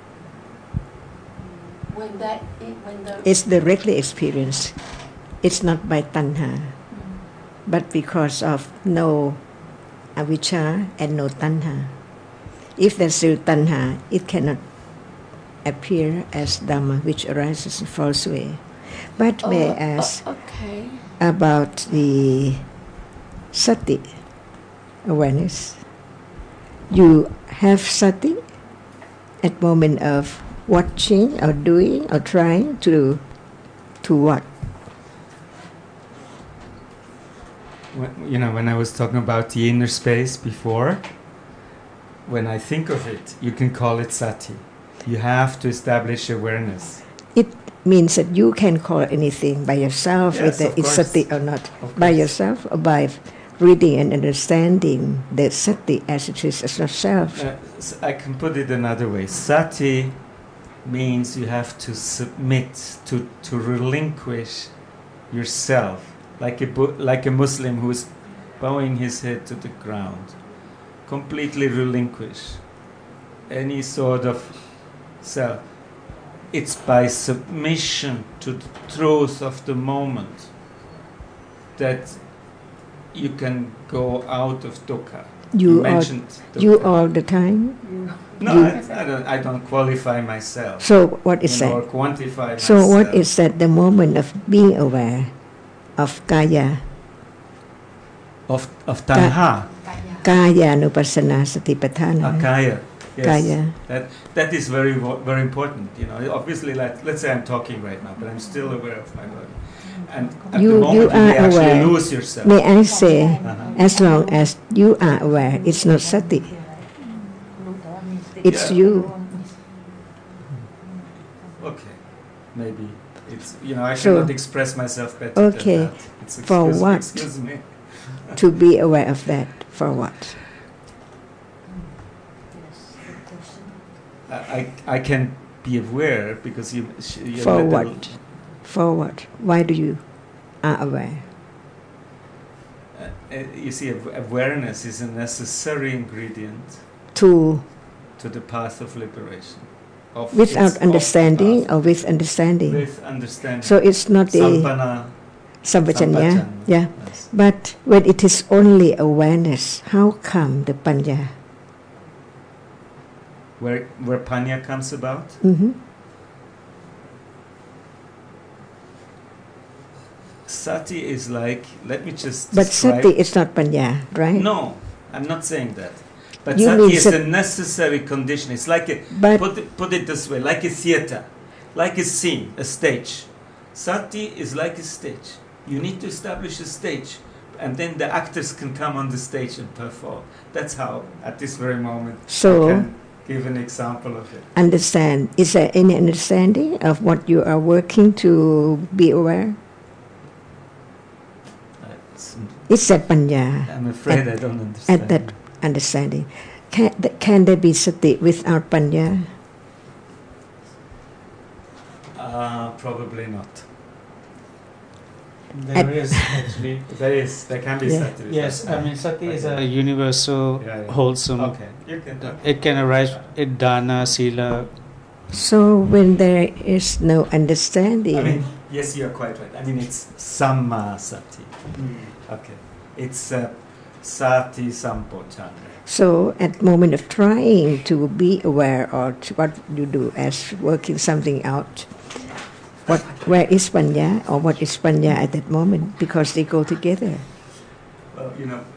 When that, when the It's directly experienced. It's not by tanha, Mm. but because of no avijja and no tanha. If there's still tanha, it cannot appear as dhamma which arises and falls away. But Oh, may I oh, ask okay. about the sati awareness? You have sati at moment of watching or doing or trying to to what? When, you know, when I was talking about the inner space before, when I think of it, you can call it sati. You have to establish awareness. It means that you can call anything by yourself, Yes, whether of it's course. sati or not, Of by course. yourself or by reading and understanding the sati as it is as not self. Uh, s- I can put it another way. Sati means you have to submit, to, to relinquish yourself, like a, bu- like a Muslim who is bowing his head to the ground. Completely relinquish any sort of self. It's by submission to the truth of the moment that you can go out of dukkha. You are mentioned dukkha. you all the time. No, you- I, I don't. I don't qualify myself. So what is you know, that? or quantify So myself. what is that? The moment of being aware of kaya, of of tanha, kaya nupassana satipatthana. akaya? Yes. Kaya. That that is very wo- very important. You know, obviously, like let's say I'm talking right now, but I'm still aware of my body. And at You- the moment you you, may are actually aware. lose yourself. May I say, Uh-huh. as long as you are aware, it's not sati. It's Yeah. you. Okay, maybe it's you know I So- cannot express myself better Okay, than that. It's for excuse, what? Excuse me. To be aware of that. For what? I, I I can be aware because you. sh- you For little- what? For what? Why do you are aware? Uh, uh, you see, aw- awareness is a necessary ingredient To to the path of liberation. Of without its- of understanding path. or with understanding. With understanding. So it's not the Sampana. sampajanya. Sampajanya. Yeah. Yes. But when it is only awareness, how come the panya? Where where panya comes about. Mm-hmm. Sati is like. Let me just. But describe- sati is not panya, right? No, I'm not saying that. But You sati mean is sat- a necessary condition. It's like a But put it, put it this way, like a theater, like a scene, a stage. Sati is like a stage. You need to establish a stage and then the actors can come on the stage and perform. That's how, at this very moment, So- I can give an example of it. Understand. Is there any understanding of what you are working to be aware? It's- Is that panya? I'm afraid I don't understand. At that understanding, can, can there be sati without panya? Uh, probably not. There At- is actually. There is, there can be Yeah. sati. Yes, I mean sati is Okay. a universal, Yeah, yeah. wholesome. Okay, you can. It can arise in dana, sila. So when there is no understanding, I mean, yes, you're quite right. I mean, it's samma sati. Okay, it's uh, sati sampojana. so at moment of trying to be aware of what you do as working something out, what where is panya or what is panya at that moment? Because they go together. Well, you know,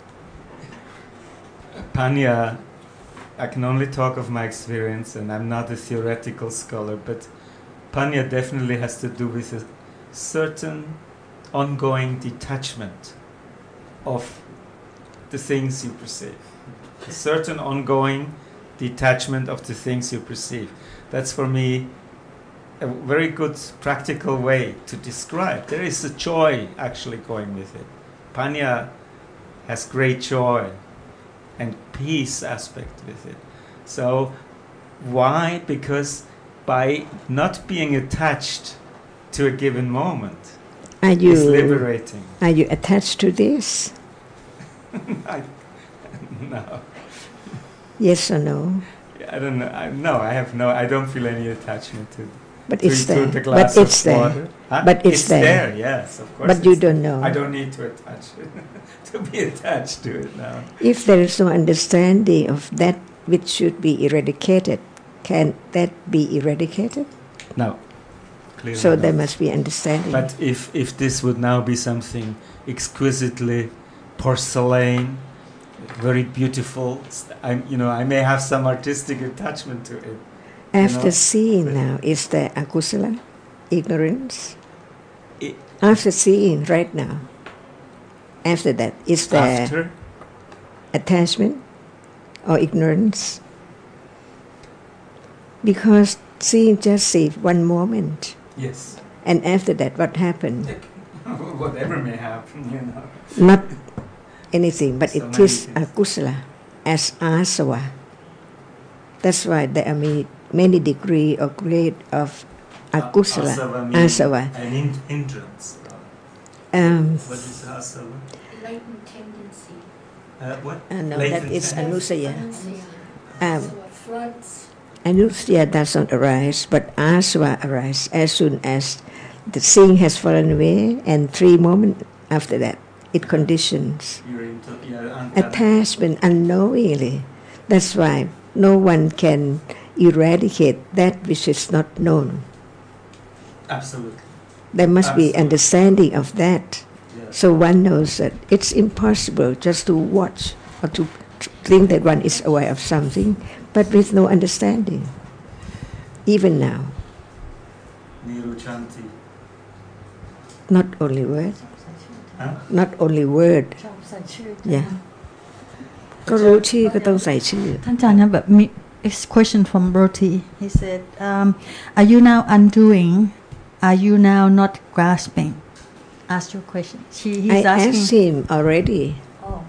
Panya, I can only talk of my experience, and I'm not a theoretical scholar, but Panya definitely has to do with a certain ongoing detachment of the things you perceive. A certain ongoing detachment of the things you perceive. That's for me a very good practical way to describe. There is a joy actually going with it. Panya has great joy and peace aspect with it. So why? Because by not being attached to a given moment Are you is liberating. are you attached to this? I, no, Yes or no? I don't know. I, no, I have no. I don't feel any attachment to, But to, it's to there. the glass But it's of there. water. Huh? But it's there. Yes, of course. But you it's don't know. I don't need to attach to be attached to it now. If there is no understanding of that which should be eradicated, can that be eradicated? No, clearly. So not. there must be understanding. But if if this would now be something exquisitely porcelain, very beautiful, I you know I may have some artistic attachment to it. After know, seeing but- now, is there akusala, ignorance? I- After seeing right now, after that, is there After attachment or ignorance? Because seeing just see one moment, yes, and after that, what happened? whatever may happen, you know. Not anything, but So it many is things. akusala as asava. That's why there are many, many degree or grade of akusala, Asava means asava. an hin- hindrance. Um, What is asava? Latent tendency. Uh, what? uh, no, Latent that is tendency. anusaya. Yeah. Um, So it floods. Anusaya does not arise, but asava arises as soon as the seeing has fallen away, and three moments after that, it conditions You're into, yeah, un- attachment unknowingly. That's why no one can eradicate that which is not known. Absolutely. There must be Absolutely. understanding of that. Yes. So one knows that it's impossible just to watch or to tr- think that one is aware of something, but with no understanding. Even now, Niruchanti. not only word, Huh? not only word. Yeah. ก็รู้ชื่อก็ต้องใส่ชื่อท่านอาจารย์ครับแบบมี It's question from Roti. He said, um, "Are you now undoing? Are you now not grasping?" Ask your question. She, he's I asking. asked him already. Oh.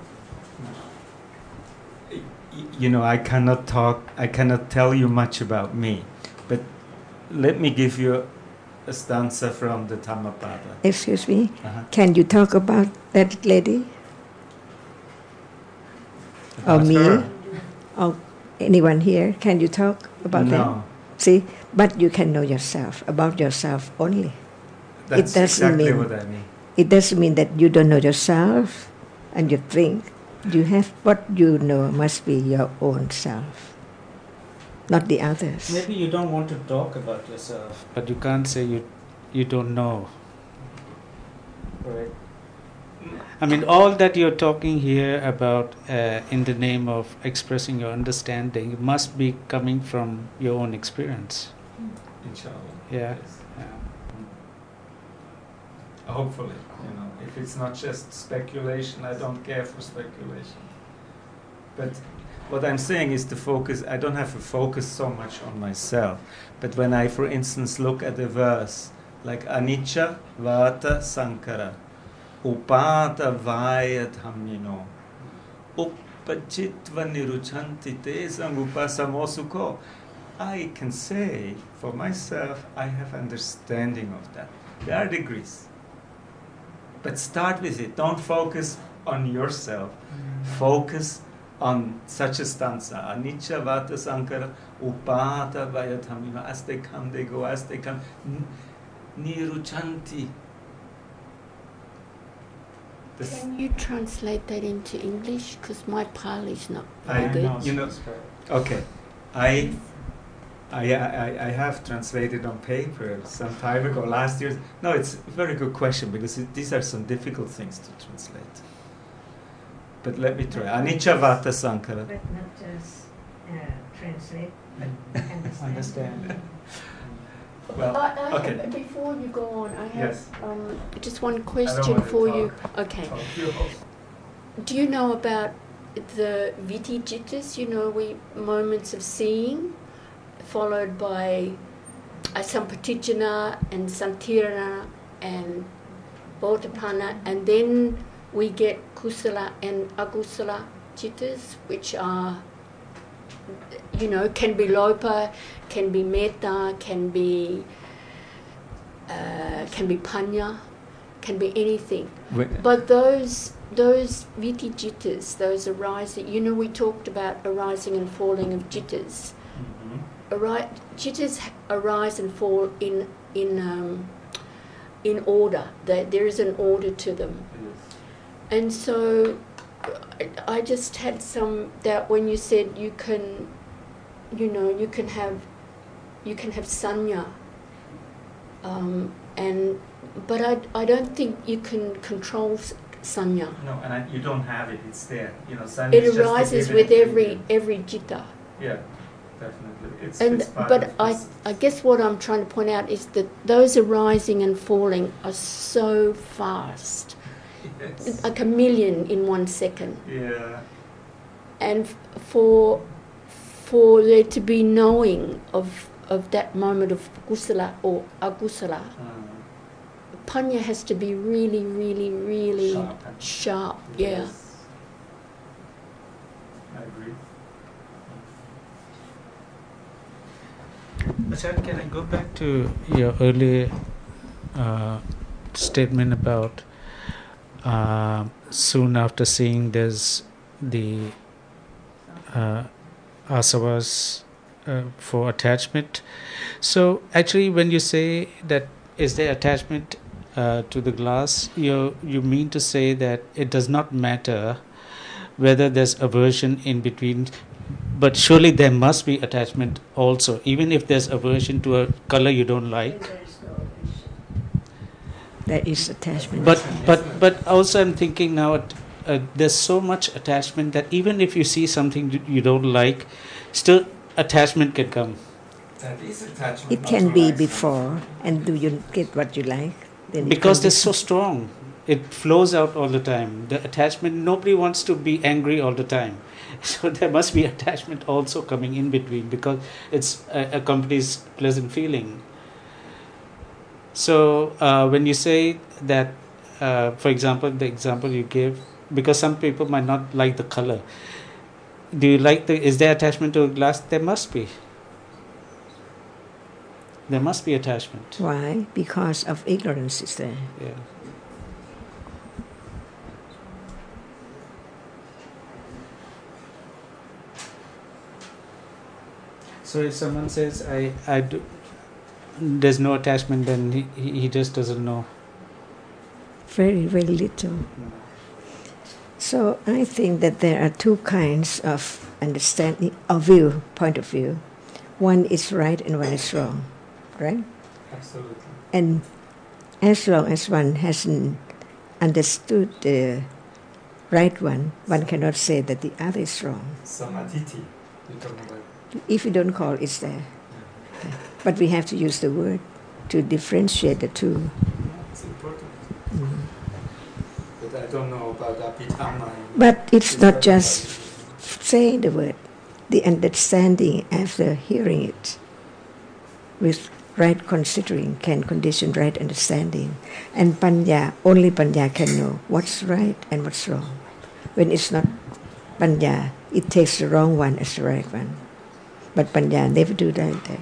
Y- You know, I cannot talk, I cannot tell you much about me, but let me give you a stanza from the Dhammapada. Excuse me. Uh-huh. Can you talk about that lady or About me her. or anyone here? Can you talk about no, them? See, but you can know yourself about yourself only. that's doesn't exactly mean- what I mean. It doesn't mean that you don't know yourself and you think you have what you know must be your own self, not the others. Maybe you don't want to talk about yourself, but you can't say you you don't know. Right. I mean, all that you're talking here about uh, in the name of expressing your understanding must be coming from your own experience. Inshallah. Yeah. Yes. yeah. hopefully, you know. If it's not just speculation, I don't care for speculation. But what I'm saying is the focus, I don't have to focus so much on myself. But when I, for instance, look at a verse like Anicca Vata Sankara, Upata Vaya Dhammino, Uppachitva Niruchanti Te Sangupasamosukho, I can say for myself, I have understanding of that. There are degrees. But start with it. Don't focus on yourself. Mm. Focus on such a stanza. Anicca Vata Sankara, Upata Vaya Dhammino. As they come, they go. As they come. Niruchanti. Can you translate that into English? Because my Pali is not I, very good. Know, you know, okay. I, I, I, I have translated on paper some time ago, last year. No, it's a very good question because it, these are some difficult things to translate. But let me try. Anicca Vata Sankara. But not just uh, translate, but understand. Understand. Well, I, I, okay. Before you go on, I have Yes. um, just one I don't question want to for talk. you. Okay. Talk you. Do you know about the Viticittas? You know, we moments of seeing, followed by uh, Sampatijana and Santirana and Bodhapana, and then we get Kusala and Akusala Chittas, which are, you know, can be Lopa, can be Metta, can be uh, can be Panya, can be anything. Wait. But those those Viticittas, those arising, you know, we talked about arising and falling of jittas. Mm-hmm. Ari- jittas arise and fall in in um, in order. There, there is an order to them. Yes. And so I just had some doubt when you said you can, you know, you can have, you can have sanya, um, and but I, I don't think you can control s- sanya. No, and I, you don't have it. It's there. You know, sun It is just arises given with to every you. every jitta. Yeah, definitely. It's, And it's part but of I this. I guess what I'm trying to point out is that those arising and falling are so fast, Yes. like a million in one second. Yeah. And f- for for there to be knowing of of that moment of kusala or agusala, Mm. panya has to be really, really, really Sharp and- sharp. Yeah. Yes. I agree. Acharya, can I go back to your earlier uh, statement about uh, soon after seeing there's the uh, asavas uh, for attachment. So actually when you say that is there attachment uh, to the glass, you you mean to say that it does not matter whether there's aversion in between, but surely there must be attachment also, even if there's aversion to a color you don't like. There is attachment. But but but also I'm thinking now, uh, there's so much attachment that even if you see something you- you don't like, still attachment can come. That is attachment. It not can to be like before, and do you get what you like? Then it Because can they're be- so strong. It flows out all the time. The attachment, nobody wants to be angry all the time. So there must be attachment also coming in between because it's uh, accompanies pleasant feeling. So uh, when you say that, uh, for example, the example you gave, because some people might not like the color. Do you like the, is there attachment to a glass? There must be. There must be attachment. Why? Because of ignorance is there. Yeah. So if someone says I I do, there's no attachment, then he, he he just doesn't know. Very, very little. So I think that there are two kinds of understanding, of view, point of view. One is right and one is wrong, right? Absolutely. And as long as one hasn't understood the right one, one cannot say that the other is wrong. Samadhiti. You're talking about. If you don't call, it's there. But we have to use the word to differentiate the two. It's important. but I don't know about Abhidhamma. But it's not just saying the word, the understanding after hearing it with right considering can condition right understanding. And panya, only panya can know what's right and what's wrong. When it's not panya, it takes the wrong one as the right one. But panya never do that.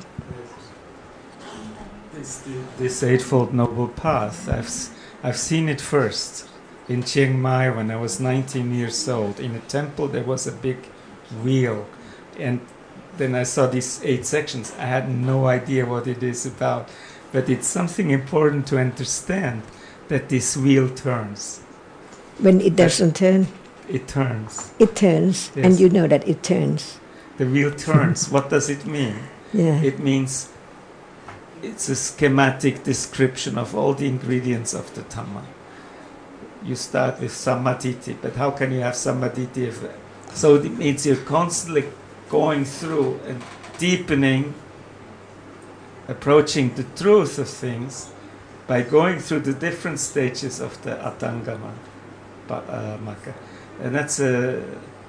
This, this Eightfold Noble Path, I've, I've seen it first in Chiang Mai when I was nineteen years old. In a temple there was a big wheel, and then I saw these eight sections. I had no idea what it is about, but it's something important to understand, that this wheel turns. When it doesn't turn, it turns. It turns, Yes. and you know that it turns. The wheel turns. What does it mean? Yeah. It means it's a schematic description of all the ingredients of the Dhamma. You start with Sammaditthi, but how can you have Sammaditthi if... So it means you're constantly going through and deepening, approaching the truth of things by going through the different stages of the Atangama uh, Magga. And that's uh,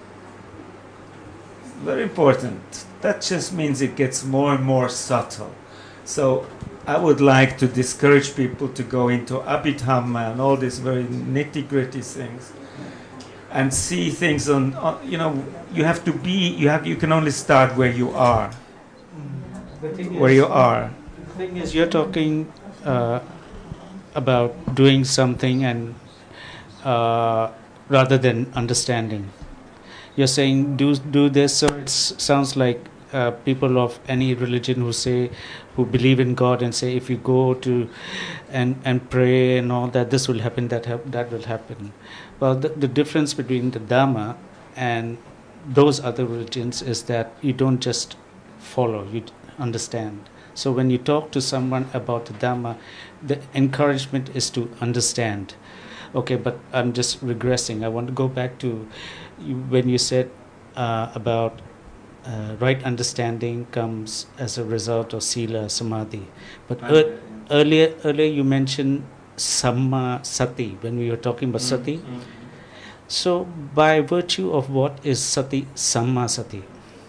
very important. That just means it gets more and more subtle. So I would like to discourage people to go into Abhidhamma and all these very nitty-gritty things and see things on, on, you know, you have to be, you have, you can only start where you are. The thing Where is, you are. The thing is, you're talking uh, about doing something and uh, rather than understanding. You're saying do do this, so it sounds like uh, people of any religion who say, who believe in God and say, if you go to and and pray and all that, this will happen, that hap- that will happen. Well, the, the difference between the Dhamma and those other religions is that you don't just follow, you understand. So when you talk to someone about the Dhamma, the encouragement is to understand. Okay, but I'm just regressing. I want to go back to you, when you said uh, about uh, right understanding comes as a result of sila, samadhi. But er, earlier, earlier you mentioned samma sati when we were talking about Mm-hmm. sati. So, by virtue of what is sati, samma sati?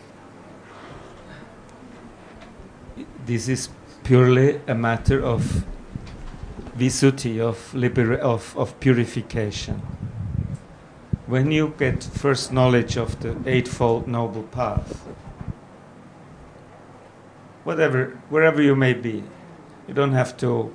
This is purely a matter of visuddhi, of, libera- of, of purification. When you get first knowledge of the Eightfold Noble Path, whatever, wherever you may be, you don't have to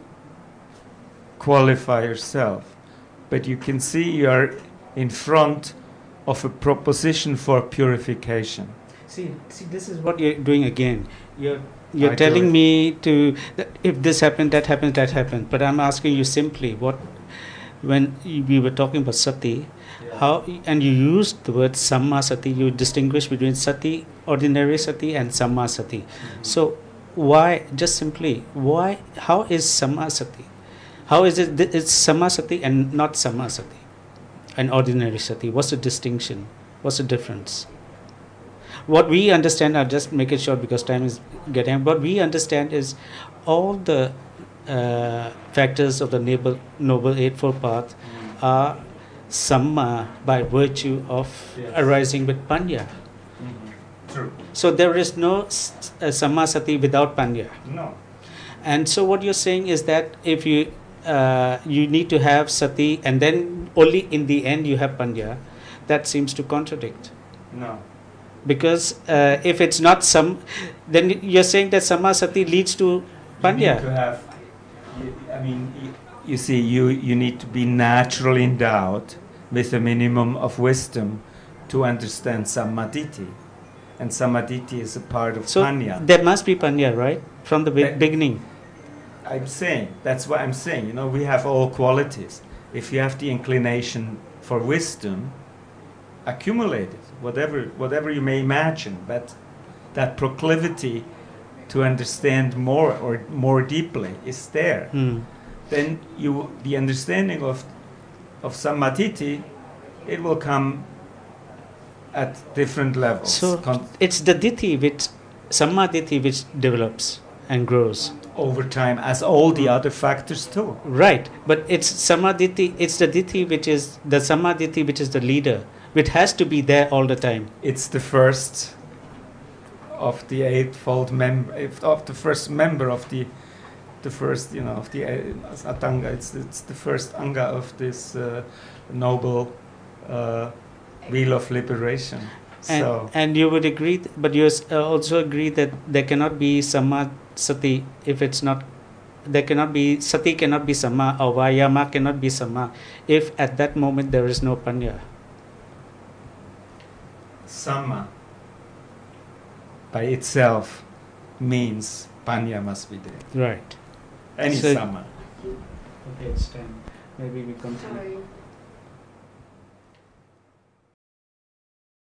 qualify yourself, but you can see you are in front of a proposition for purification. See, see, this is what you're doing again. You're you're I do telling it. me to that if this happened, that happened, that happened. But I'm asking you simply, what when y- we were talking about sati, how and you used the word samma sati. You distinguish between sati, ordinary sati, and samma sati. So why, just simply, why? How is samma sati? How is it? th- It's samma sati and not samma sati, and ordinary sati. What's the distinction? What's the difference? What we understand, I'll just make it short because time is getting. What we understand is all the uh, factors of the noble, noble eightfold path are samma by virtue of Yes. arising with panya. True. So there is no s- uh, samma sati without panya. No. And so what you're saying is that if you uh, you need to have sati and then only in the end you have panya, that seems to contradict. No. Because uh, if it's not some, then you're saying that samma sati leads to You need to panya. have, you, I mean, you, you see, you, you need to be naturally endowed with a minimum of wisdom to understand sammaditthi. And sammaditthi is a part of So panya. there must be panya, right? From the be- That- beginning. I'm saying, that's what I'm saying. You know, we have all qualities. If you have the inclination for wisdom, accumulate it, whatever, whatever you may imagine. But that proclivity to understand more or more deeply is there. Hmm. Then you, the understanding of of sammaditthi, it will come at different levels. So Con- it's the dithi which, samma dithi which develops and grows. over time as all the other factors too. Right, but it's samadhi, it's the ditti which is the samadhi which is the leader, which has to be there all the time. It's the first of the eightfold member, of the first member of the, the first, you know, of the uh, Atanga. It's it's the first anga of this uh, noble uh, wheel of liberation. And, so, and you would agree, th- but you s- uh, also agree that there cannot be samma sati if it's not, there cannot be, sati cannot be samma, or vayama cannot be samma if at that moment there is no panya. Samma by itself means panya must be there. Right. Any So- samma. Okay, it's time. Maybe we continue. Sorry.